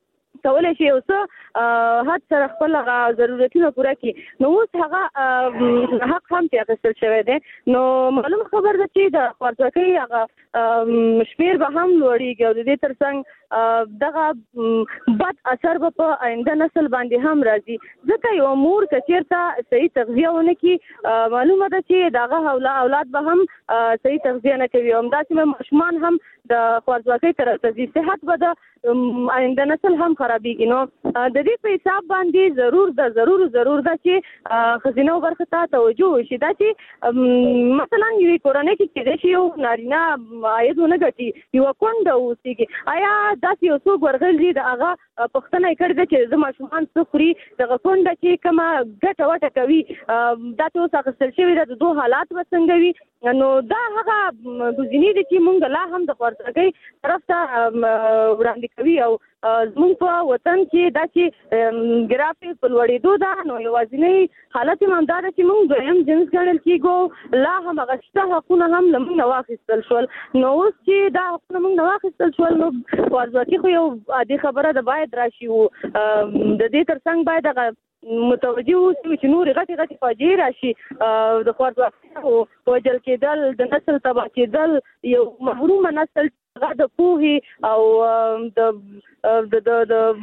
کولای شي او څه حد سره خپل ضرورتونه پوره کړي. نو اوس هغه حق هم چې اخیستل شوی دی. نو معلومه خبر ده چې د خوارځواکۍ هغه شمیر به هم لوړېږي او د دې ترڅنګ دغه بد اثر به په آینده نسل باندې هم راځي. ځکه یو مور که چېرته صحیح تغذیه ونه کړي معلومه ده چې دغه اولاد به هم صحیح تغذیه نه کوي. همداسې ماشومان هم د خوارځواکۍ طرف ته ځي، صحت به د آینده نسل هم خرابېږي. نو د دې په حساب باندې ضرور ده ضرور ضرور ده چې ښځینه برخه ته توجه وشي. دا چې مثلا یوې کورنۍ کې کېدای شي یو نارینه عاید ونه ګټي، یوه کونډه اوسېږي، آیا داسې یو څوک ورغلی د هغه پوښتنه یې کړې ده چې زه ماشومان څه خوري، دغه کونډه چې کومه ګټه وټه کوي دا چې اوس اخیستل شوې ده د دوه حالات به څنګه وي. نو دا هغه ګزینې دي چې موږ لا هم د خوارځواکۍ طرف ته وړاندې کوي او زموږ په وطن کې دا چې ګرافیک په لوړېدو ده. نو یوازینی حالت یې همدا ده چې موږ دویم جنس ګڼل کېږو، لا هم هغه شته حقونه هم له موږ نه واخیستل شول. نو اوس چې دا حقونه موږ نه واخیستل شول نو خوارځواکي خو یو عادي خبره ده، باید راشي. و د دې ترڅنګ باید هغه متوجه اوسو چې نور غټي غټي فاجعې راشي. د خوارځواکۍ وژل کېدل، د نسل تباه کېدل، یو محرومه نسل هغه د پوهې او د د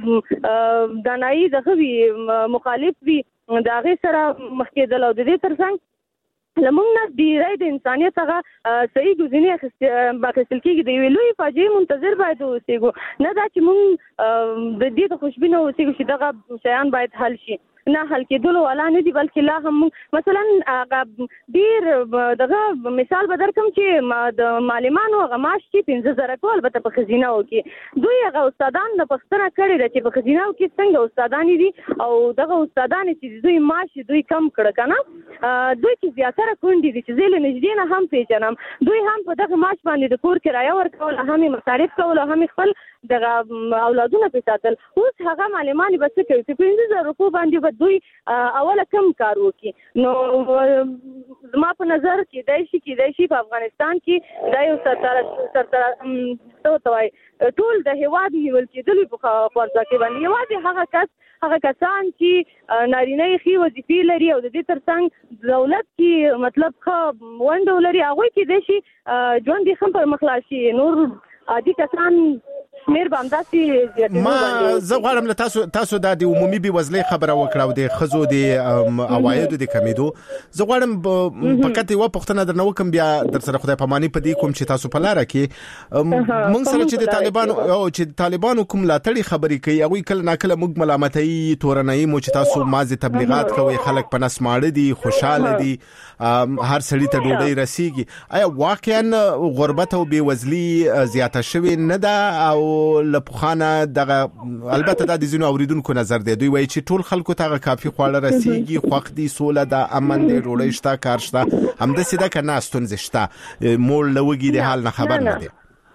د دانایي دغه وي مخالف وي د هغې سره مخ کېدل. او د دې ترڅنګ له موږ نه ډېری د انسانیت هغه صحیح ګزینې اخیستل کېږي. د یوې لویې فاجعې منتظر باید اوسېږو، نه دا چې موږ د دې د خوشبینه اوسېږو چې دغه شیان باید حل شي. نه حل کېدلو والا نه دي، بلکې لا هم مثلا هغه ډېر دغه مثال به درکړم چې د معلمانو هغه معاش چې پنځه زره کو البته په ښځینهو کې دوی هغه استادان د پوښتنه کړې ده چې په ښځینهو کې څنګه استادانې دي او دغه استادانې چې دوی معاش دوی کم کړه که نه، دوی چې زیاتره کونډې دي چې زه له نږدې نه هم پېژنم، دوی هم په دغه معاش باندې د کور کرایه ورکول، هم یې مصارف کول او هم یې خپل دغه اولادونه پرې ساتل. اوس هغه معلمانې به څه کوي چې پنځه زره روپو باندې دوی اوله کم کار وکړي. نو زما په نظر کېدای شي کېدای شي په افغانستان کې دا یو سرتره څه ته وایي ټول د هېواد نیول کېدلو په خوارځواکۍ باندې یوازې هغه کس هغه کسان چې نارینه یې ښې وظیفې لري او د دې ترڅنګ دولت کې مطلب ښه ونډه ولري هغوی کېدای شي ژوند یې ښه پر مخ لاړ شي. نور عادي کسان شمیر به همداسې زیاتېدو باندې. زه غواړم له تاسو تاسو دا د عمومي بېوزلۍ خبره وکړه او د ښځو د عوایدو د کمېدو. زه غواړم فقط یوه پوښتنه درنه وکړم، بیا در سره خدای پاماني په دې کوم چې تاسو په لاره کې موږ سره چې د طالبانو او چې د طالبانو کوم ملاتړي خبرې کوي هغوی کله ناکله موږ ملامتوي تورنوي مو چې تاسو مازې تبلیغات کوئ، خلک په نس ماړه دي، خوشحاله دي، هر سړي ته ډوډۍ رسیږي. آیا واقعا غربت او بېوزلي زیاته شوې نه ده؟ او لپخانه دغه البته د ځینو اوریدونکو نظر دی، دوی وایي چې ټول خلکو ته کافي خواړه رسیږي، خوښ دي، سوله ده، امن دی، ډوډۍ شته، کار شته، همداسې ده که نه ستونزې شته، مور له وږي د حال نه خبر نه دی؟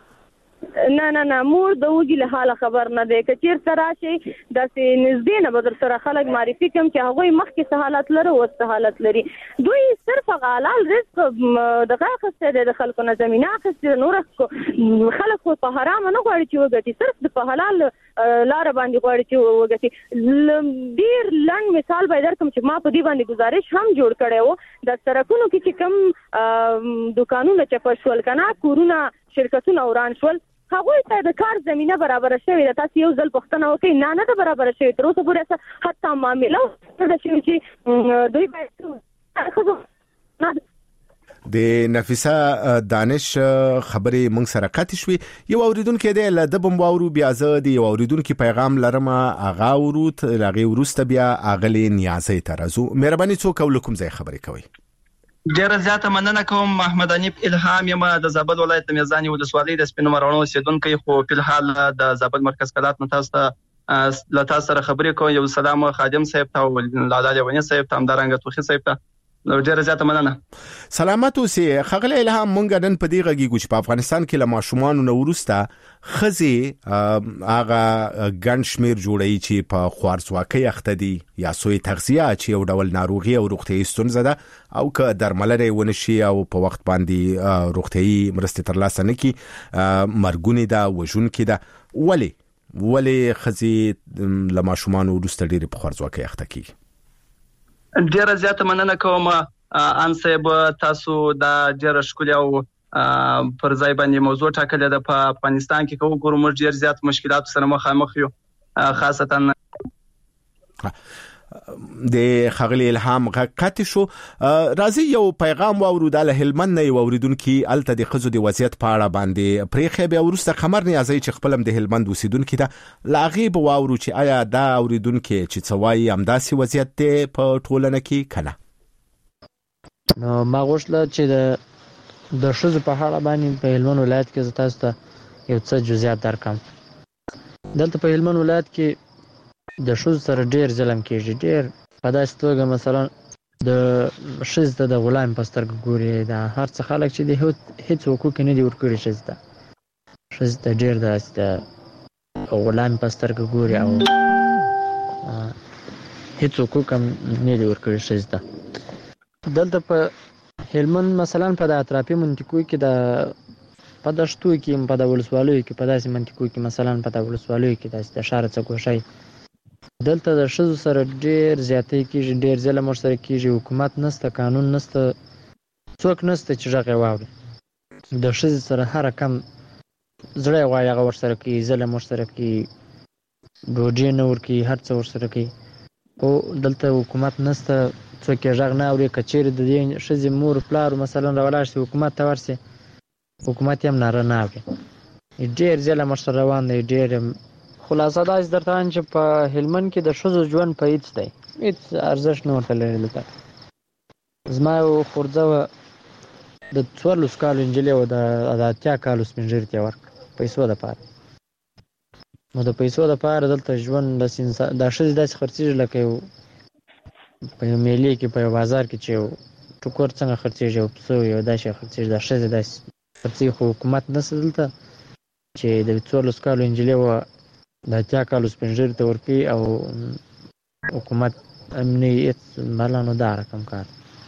نه نه نه مور د وږي له حاله خبر نه دی. که چېرته راشي داسې نږدې نه به در سره خلک معرفي کړم چې هغوی مخکې څه حالت لري اوس څه حالت لري. دوی صرف هغه حلال رزق دغه اخیستی دی، د خلکو نه زمینه اخیستې ده. نور خلک خو په حرامه نه غواړي چې وګټي، صرف د په حلال لاره باندې غواړي چې وګټي. ډېر لنډ مثال به یې درکړم چې ما په دې باندې ګزارش هم جوړ کړی و. د سړکونو کې چې کوم دوکانونه چپه شول که نه، کورونه شرکتونه وران شول، هغوی ته د کار زمینه برابره شوې ده. تاسو یو ځل پوښتنه وکړئ، نه نه ده برابره شوې، تر اوسه پورې حتی معامله نه ده شوې چې دوی باید. د نفیسه دانش خبرې موږ سره قطع شوې. یو اوریدونکی دی له ده به واورو، بیا زه د یو اوریدونکي پیغام لرم هغه اورو، تر هغې وروسته بیا اغلې نیازۍ ته راځو. مهرباني څوک او له کوم ځای خبرې کوئ؟ ډیره زیاته مننه کوم. محمد انیب الهام یم د زابل ولایت د میزانې ولسوالۍ د سپینو مرغانو اوسیدونکی، خو په الحال د زابل مرکز کلات نه تاسو ته له تاسو سره خبرې کوم. یو سلام خادم صاحب ته او لاله لیونی صاحب ته، همدارنګه توخي صاحب ته ډیره زیاته مننه. سلامت اوسئ. ښاغلی الهام، مونږ نن په دې غږیږو چې په افغانستان کې له ماشومانو نه وروسته ښځې هغه ګڼ شمېر جوړوي چې په خوارځواکۍ اخته دي یا سوء تغذیه چې یو ډول ناروغي او روغتیایي ستونزه ده، او که درملنه یې ونه شي او په وخت باندې روغتیایي مرستې ترلاسه نه کړي، مرګونې ده، وژونکې ده. ولې ولې خزي لماشومان ورسته ډېر په خرڅواکۍ اخته کیږي؟ ډیره زیاته مننه کوم ان صاحب، تاسو دا ډیره ښکلې او پر ځای باندې موضوع ټاکلې ده. په افغانستان کې کوم ګورو موږ ډیر زیات مشکلات سره مخامخ یو، خاصتا د خغلی الهام غکټ شو. راځي یو پیغام واورو د هلمند نه اوریدونکو الته د خزو د وضعیت په اړه باندې پرېخه به ورسته خمر نیازي چې خپلم د هلمند اوسیدونکو ته لاغيب واورو چې آیا دا اوریدونکو چې څوای امداسي وضعیت ته په ټولنه کې کنه. نو ما غوښتل چې د د شذ په اړه باندې په هلمند ولایت کې تاسو ته یو څه جزئیات درکم. دلته په هلمند ولایت کې د شذ سره ډیر ظلم کیږي. ډیر په داسې توګه مثلا د شذ ته د غلام پستر ګوري، دا هر څه خلک چې د هیڅ حقوق نه دي ورکړي شذ ته شذ ته ډیر د غلام پستر ګوري او هیڅ حقوق هم نه دي ورکړي شذ ته. دلته په هلمند مثلا په د اطرافي منطقو کې د په دشتو کې په د ولسوالۍ کې په داسې منطقو کې مثلا په د ولسوالۍ کې د شهر څخه کوشي دلته د شذ سره ډیر زیاتې کیږي، ډیر ظلم ورسره کیږي. حکومت نسته، قانون نسته، څوک نسته چې ژغه واوري. د شذ سره هر کم زړه غواړي هغه ورسره کوي، ظلم ورسره کوي، ډوډۍ نه ورکوي، هر څه ورسره کوي. او دلته حکومت نسته، څوک یې ژغ نه اوري. کچېرې د دې شذ مور پلار مثلا راولاړ شي حکومت ته ورسي، حکومت یې هم ناره نه اوري. ډیر ظلم ورسره روان دی. ډیر خلاصه دا چې درته وایم چې په هلمند کې د ښځو ژوند په هیڅ دی هیڅ ارزښت نه ورته لري. دلته زما یو خورځه وه د څوارلسو کالو نجلۍ وه، د اتیا کالو سپین ږیري ته یې ورکړه پیسو دپاره. نو د پیسو دپاره دلته ژوند دا ښځې داسې خرڅېږي لکه یو په یو میلې کې په یو بازار کې چې یو ټوکر څنګه خرڅېږي، یو پسه یو دا شی خرڅېږي، دا ښځې داسې خرڅېږي. خو حکومت نشته دلته چې د څوارلسو کالو نجلۍ وه د اتیا کالو سپین ږیري ته ورکوي او حکومت امنیت مالانو دا رقم کار.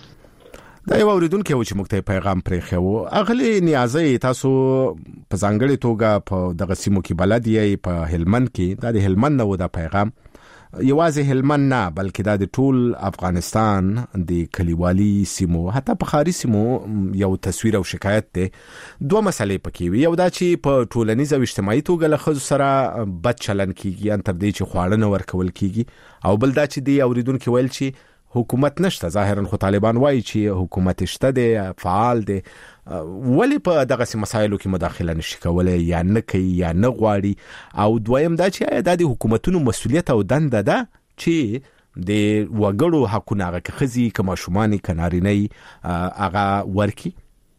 دا یو اوریدونکو چې موږ ته پیغام پرېښی و. اغلی نیازي تاسو په ځانګړې توګه په دغه سیمو کې بلد یې په هلمند کې، دا د هلمند نه و دا پیغام، یوازې هلمند نه بلکې دا د ټول افغانستان د کلیوالي سیمو حتی په ښاري سیمو یو تصویر او شکایت دی. دوه مسلې پکې وي، یو دا چې په ټولنیز او اجتماعي توګه له ښځو سره بد چلن کیږي ان تر دې چې خواړه نه ورکول کیږي، او بل دا چې دی اوریدونکو ویل چې حکومت نشته. ظاهرا خو طالبان وایي چې حکومت شته دی، فعال دی، ولی په دغه مسایلو کې مداخله نشي کولای یا نه کوي یا نه غواړي. او دویم دا چې آیا د حکومتونو مسؤلیت او دنده ده چې د وګړو حقونه هغه خزي کما شوماني کناریني هغه ورکی.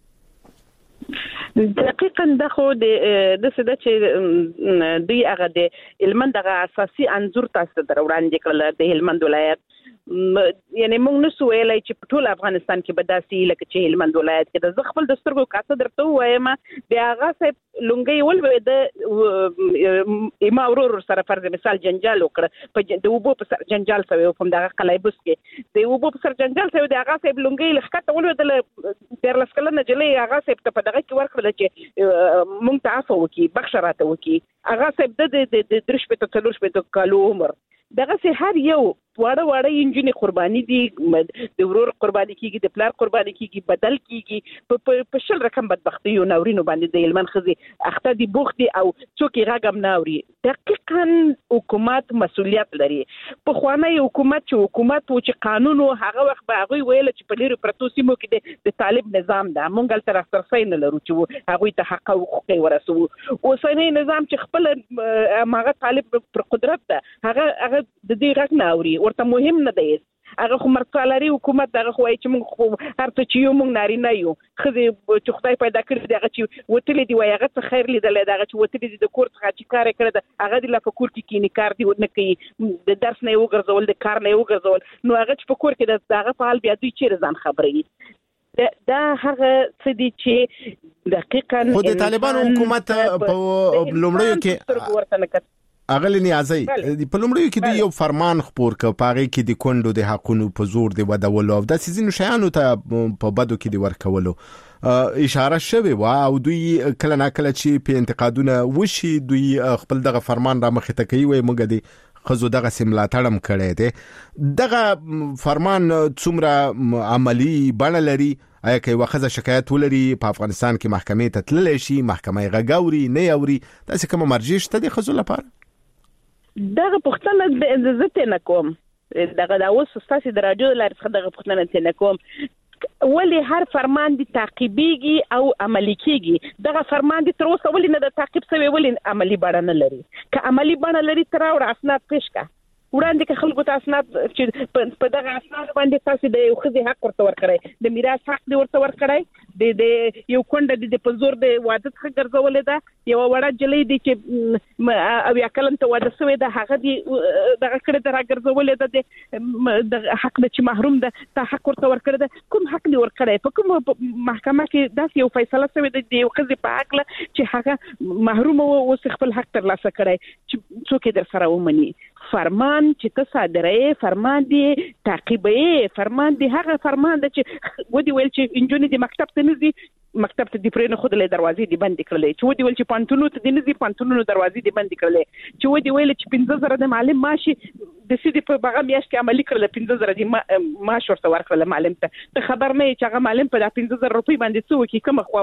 دقیقاً دا خو د د څه د چې دوی هغه د هلمند دغه اساسي انزور تاسو ته وړاندې کړل د هلمند ولایت. یعنی موږ نسو ویلای چې په ټول افغانستان کې به داسې لکه چې هلمند ولایت کې د خپل د سترګو کاسه درته وایم د هغه صاحب لونګي ول د ایما ورور سره فرض مثال جنجال وکړه په د وبو په سر جنجال سوي په دغه قلایبس کې د وبو په سر جنجال سوي د هغه صاحب لونګي لخته ول د ډېر لسکلنه جلې هغه صاحب ته په دغه کې ورکړل چې مونږ ته عفو وکي بخښراته وکي. هغه صاحب د د درش په تلوش په کالو عمر دغه سه هر یو واړه واړه انجینې قرباني دي، د ورور قرباني کیږي، د پلار قرباني کیږي، بدل کیږي په شل رقم بدبختی او ناورینو باندې د هلمند خزي اخته دي بوختي او څوک راګم ناوري. دقیقاً حکومت مسؤلیت لري. په خوانه حکومت چې حکومت او چې قانون او هغه وخت به هغه ویل چې په لري پروتو سیمو کې د طالب نظام ده مونږ تر اخترسین لرو چې هغه ته حق او حقوق ورسو. اوسنۍ نظام چې خپل ماغه طالب پر قدرت ده هغه هغه د دې غږ نه اوري، ورته مهم نه دی. هغه خو مرڅالري حکومت دغه خو چې موږ خو هر څه چې یو موږ ناري نه یو خزي چې خدای پیدا کړی دغه چې وتلې دی وای هغه څه خیر لیدل دغه چې وتلې دی د کور څخه چې کار کړی هغه د لفکور کې کینی کار دی نه کوي، د درس نه یو ګرځول د کار نه یو ګرځول، نو هغه چې په کور کې دغه په حال بیا دوی چیرې ځان خبري. دا هغه څه دي چې دقیقاً خو د طالبانو حکومت په لومړیو کې اغلی نیازي په لومړیو کې دی یو فرمان خبر ک پاغي کې د کندو د حقونو په زور دی ودولو او د سيزینو شیانو ته په بدو کې دی ورکولو. اشاره شوی و او دوی کله ناکله چې په انتقادونه وشي دوی خپل دغه فرمان را مخې ته کوي وي موږ د خزو دغه سملاتړم کړی دی دغه فرمان څومره عملی بڼه لري آیا که وخزه شکایت ولري په افغانستان کې محکمې ته تللی شي محکمه غاوري نه اوري تاسو کوم مرجع شته د خزو لپاره دغه پښتنه د عزت نه کوم دغه د اوس ستاسو د رادیو لپاره دغه پښتنه نه کوم ولی هر فرمان دی تعقیبیږي او عملی کیږي دغه فرمان دی تر اوسه ولی نه د تعقیب سوی ولی عملی بڼه نه لري که عملی بڼه لري تر اور اسناد پیش کا وړاندې که خلکو ته اسناد چې په دغه اسناد باندې تاسو د یو خزي حق ورته ورکړی د میراث حق دی ورته ورکړی د د یو کونډه د پزور د واده څخه ګرځولې ده یو وړه جلې دی چې او یا کلم ته واده سوی ده هغه دی دغه کړه د راګرځولې ده د حق د چې محروم ده ته حق ورته ورکړی ده کوم حق دی ورکړی په کوم محکمه کې داسې یو فیصله سوی ده د یو خزي په حق چې هغه محروم او خپل حق ترلاسه کړی چې څوک در سره ومني فرمان چې ته صادرې فرمان دی تعقیبې فرمان دی هغه فرمان دی چې ودی ویل چې انجونې د مکتب ته نزي مکتب ته د پرېنه خود له دروازې دی بند کړلې چې ودی ویل چې پانتونو ته د نزي پانتونو دروازې دی بند کړلې چې ودی ویل چې پنځه زره د معلم ماشي د سیدي په بغه میاش کې عملی کړل پنځه زره دی ماش ورته ورکړل معلم ته ته خبر نه چې هغه معلم په پنځه زره روپۍ باندې څو کې کوم خو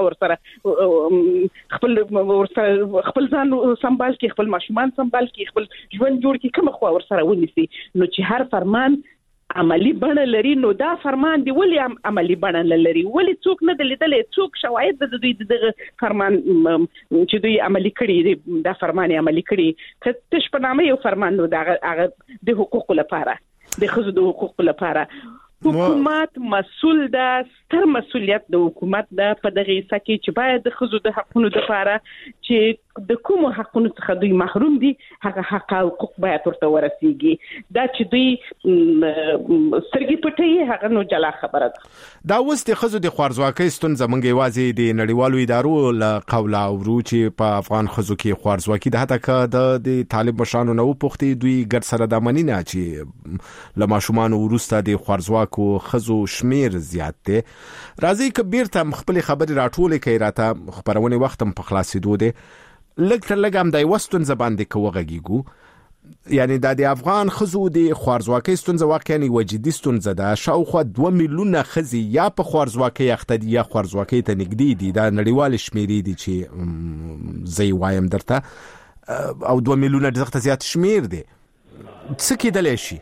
ورسره خپل ورسره خپل ځان سمبال کې خپل ماشومان سمبال کې خپل ژوند جوړ کې کوم خو ورسره ونیسي نو چې هر فرمان عملی بڼه لري نو دا فرمان دی ولی عملی بڼه لري ولی څوک نه دلیدلې څوک شواهد د دوی دغه فرمان چې دوی عملی کړي دا فرمان عملی کړي که تش په نامه یو فرمان نو دا هغه د حقوقو لپاره د خزو د حقوقو لپاره حکومت مسؤل ده ستر مسؤلیت د حکومت ده په دغه څه کې چې باید د خزو د حقونو لپاره چې د کوم حقونو څخه دوی محروم دي هغه حق او حقوق باید ورته ورسیږي دا چې دوی سرګي پټي هغه نو جلا خبره ده دا اوس د خزو د خوارزواکۍ ستونزه مونږ یوازې د نړیوالو ادارو له قوله اورو چې په افغان خزو کې خوارزواکي ده حتی که د طالب مشرانو نه وپوښتي دوی ګډ سره د مننه چې له ماشومان وروسته د خوارزواکو خزو شمیر زیات دی راځي که بیرته خپل خبري راټولې کوي راته خبرونه وختم په خلاصېدو دی لږ تر لږه هم د یوه ستونزه باندې که وغږیږو یعنی دا د افغان خزو د خوارزواکۍ ستونزه واقعا یوه جدي ستونزه ده شاوخوا دوه میلیونه ښځې یا په خوارزواکۍ اخته دي یا خوارزواکۍ ته نږدې دي دا نړیوالې شمیرې دي چې زه یې وایم درته او دوه میلیونه ډېر زیات شمیر دی څه کېدلی شي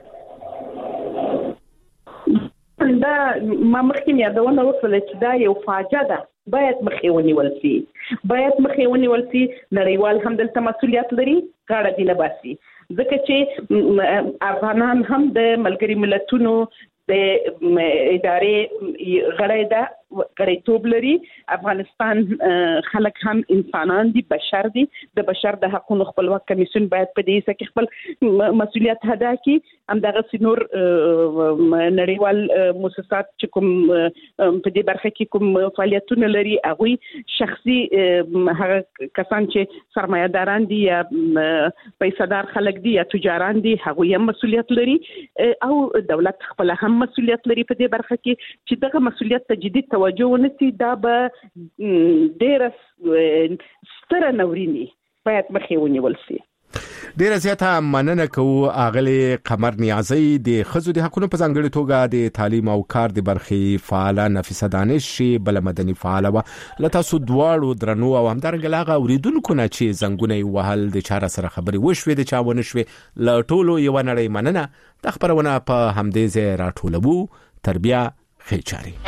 دا ما مخکې یادونه وکړه چې دا یو فاجعه ده باید مخې ونیول شي باید مخې ونیول شي نړیوال هم دلته مسؤلیت لري غاړه دی نه باسي ځکه چې افغانان هم د ملګري ملتونو د ادارې غړی ده غړیتوب لري افغانستان خلک هم انسانان دي بشر دي د بشر د حقوقو خپلواک کمیسیون باید په دې څه کې خپل مسؤلیت ادا کړي هم دغه نور نړیوال مؤسسات چې کوم په دې برخه کې کوم فعالیتونه لري هغه شخصي هغه کسان چې سرمایه‌داران دي یا پیسادار خلک دي یا تجاران دي هغه هم مسؤلیت لري او دولت خپل هم مسؤلیت لري په دې برخه کې چې دغه مسؤلیت ته جدي توجه ونیسي دا به ډېره ستره نوریني باید مخې ونیول شي ډیره زیاته مننه کوو اغلی قمر نیازی د خزو د حقوقو په ځانګړي توګه د تعلیم او کار د برخې فعاله نفیسه دانش بل مدني فعاله و لته سو دواړو درنو او همدارنګه لاغه اوریدونکو نه چې زنګونه وهل د چاره سره خبري وشوي د چاونه شوي ل ټولو یو نړۍ مننه د خبرونه په همدې ځای راټولبو تربیه خېچاري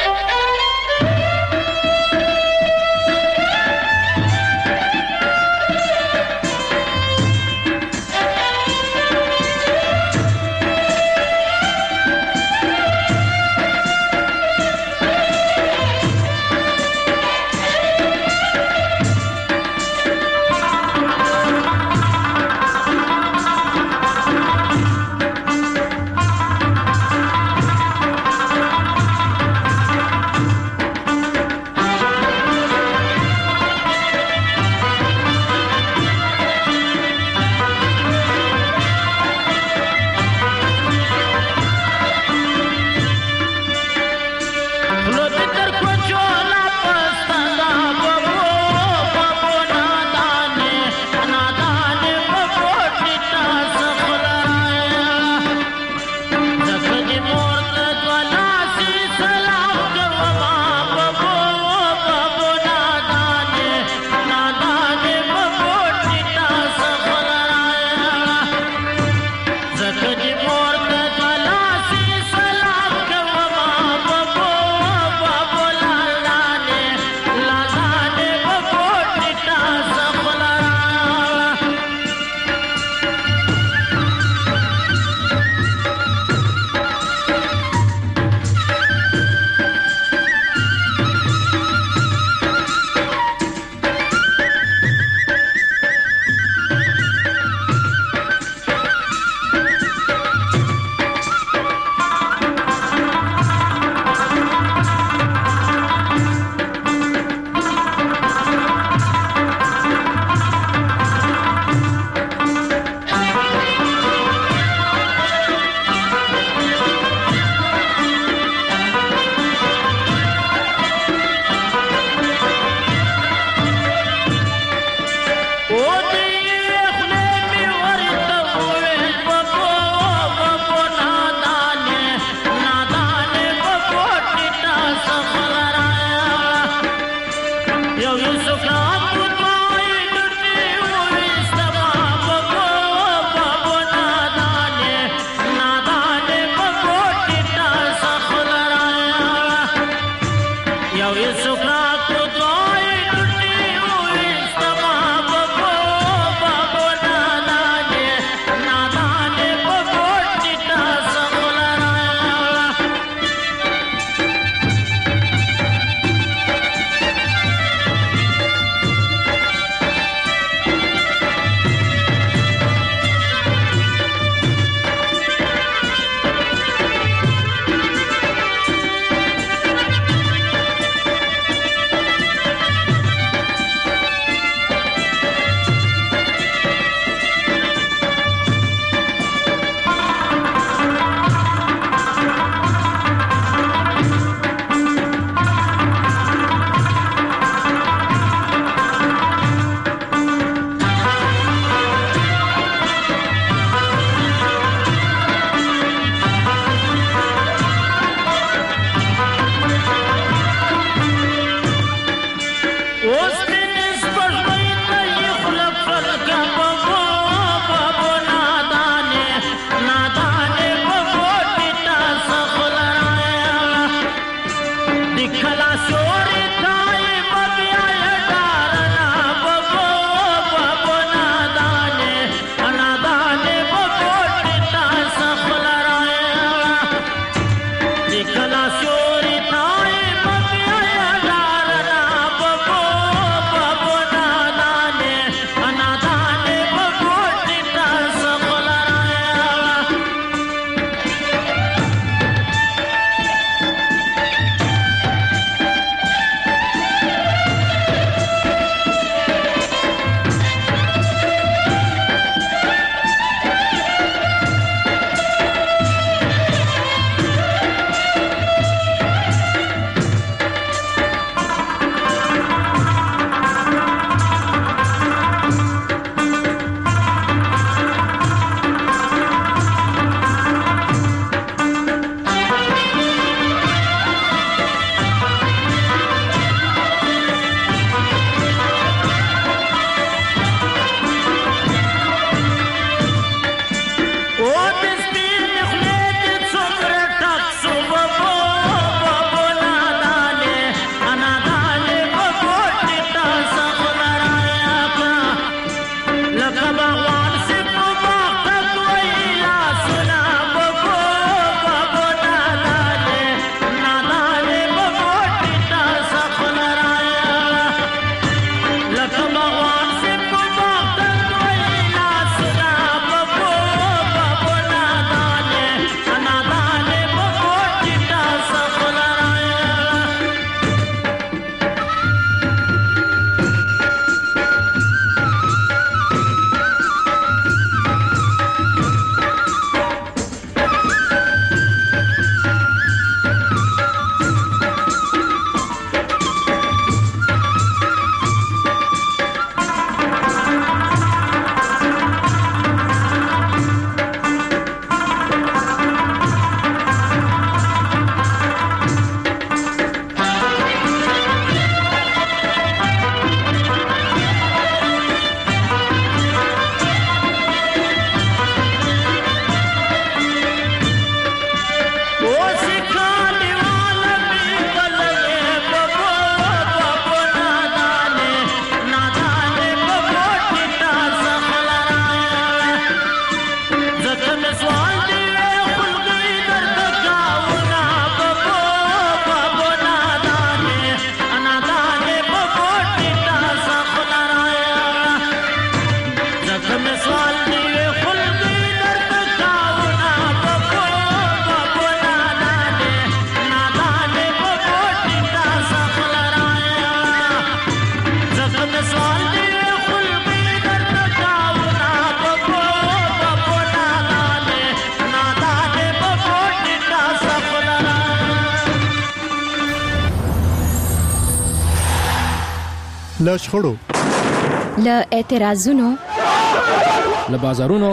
له شخړو، له اعتراضونو، له بازارونو،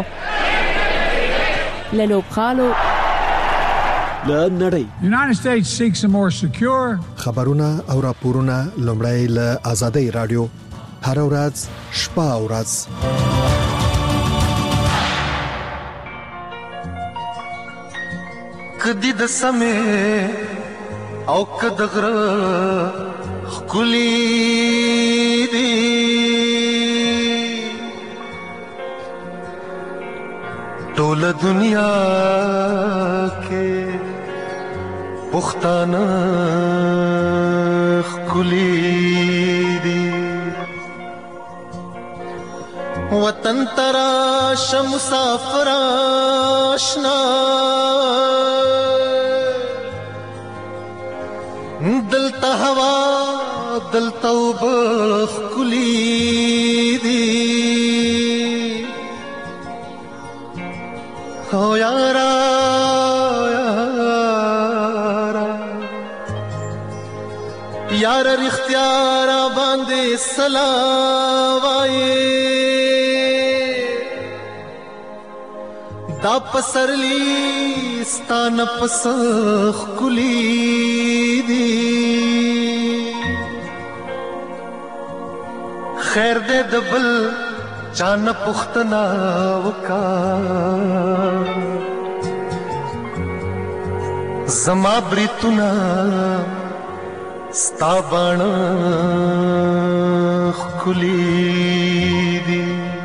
له لوبخالو، له نړۍ. United States seeks a more secure. خبرونه او راپورونه لومړی له آزادۍ رادیو هر ورځ شپه او ورځ. کدی د سمې او کدغره خلی دی ټول دنیا کې پښتانه خلی دی وطن ترا شمسافر آشنا دلتا هوا دلتا وبخ کلی دی او یارا یارا یارا رختیارا باندې سلاوایې دا پسرلی ستان پسخ کلی دی خیر دې دبل چان پختنا وکا زما بریتنا ستابان کلی دی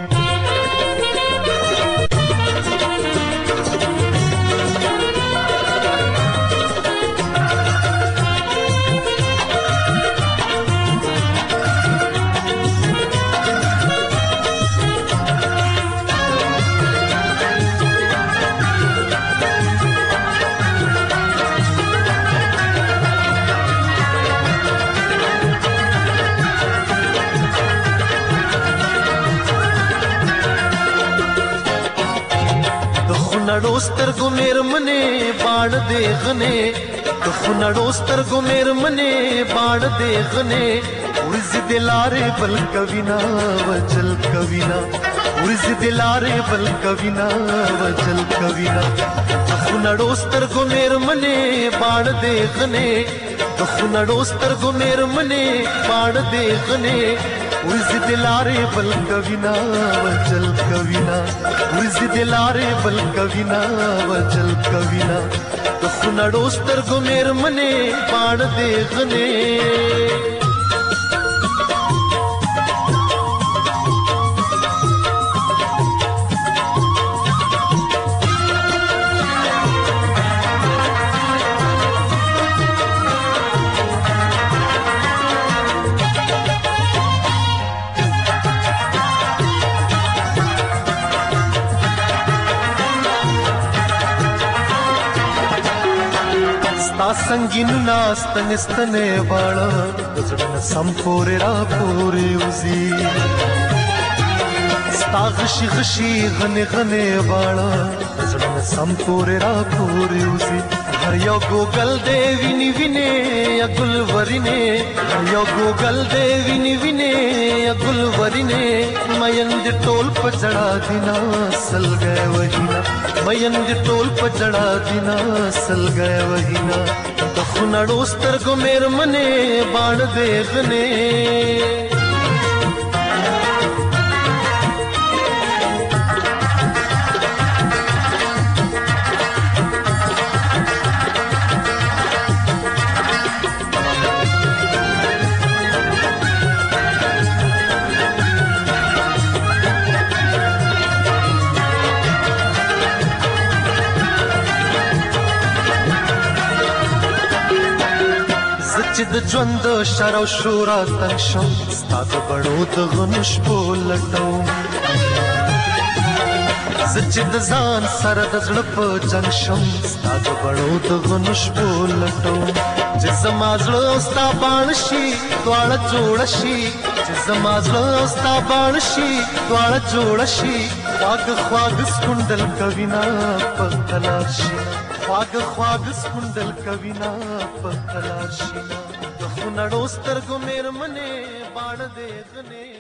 خنړو سترګو میرمنې باڼ دې غنې د خنړو سترګو میرمنې باڼ دې غنې ورځ دې لارې بل کوینا وجل کوینا ورځ دې لارې بل کوینا وجل کوینا د خنړو سترګو میرمنې باڼ دې غنې د خنړو سترګو میرمنې باڼ دې غنې ورځ دې لارې بل کوینا وجل کوینا ورځ دې لارې بل کوینا وجل کوینا د خنړو سترګو میرمنې باڼ دې غنې سنگین ناستن استنه واړه زړه سم پورې را پورې وزي ستا غشي غشي غنې غنې واړه زړه سم پورې را پورې وزي هر یو ګوګل دی ویني ویني یا ګل ورینه هر یو ګوګل دی ویني ویني یا ګل ورینه مین دې ټول پچړا دینا سل گئے وهینا مین دې ټول پچړا دینا سل گئے وهینا د خنړو سترګو مېر منه باڼ دې غنه چې د ژوند شر او شورا تنگ شم ستا د بڼو د غنو شپو لټوم زه چې د ځان سره د زړه په جنګ شم ستا د بڼو د غنو شپو لټوم چې زما زړه او ستا باڼ شي دواړه جوړ شي چې زما زړه او ستا باڼ شي دواړه جوړ شي خواږه خواږه سکونډل کوي نه په قلار شي خواږه خواږه سکونډل کوي نه په قلار شي د خونړو سترګو مېرمنې باڼ دې غنې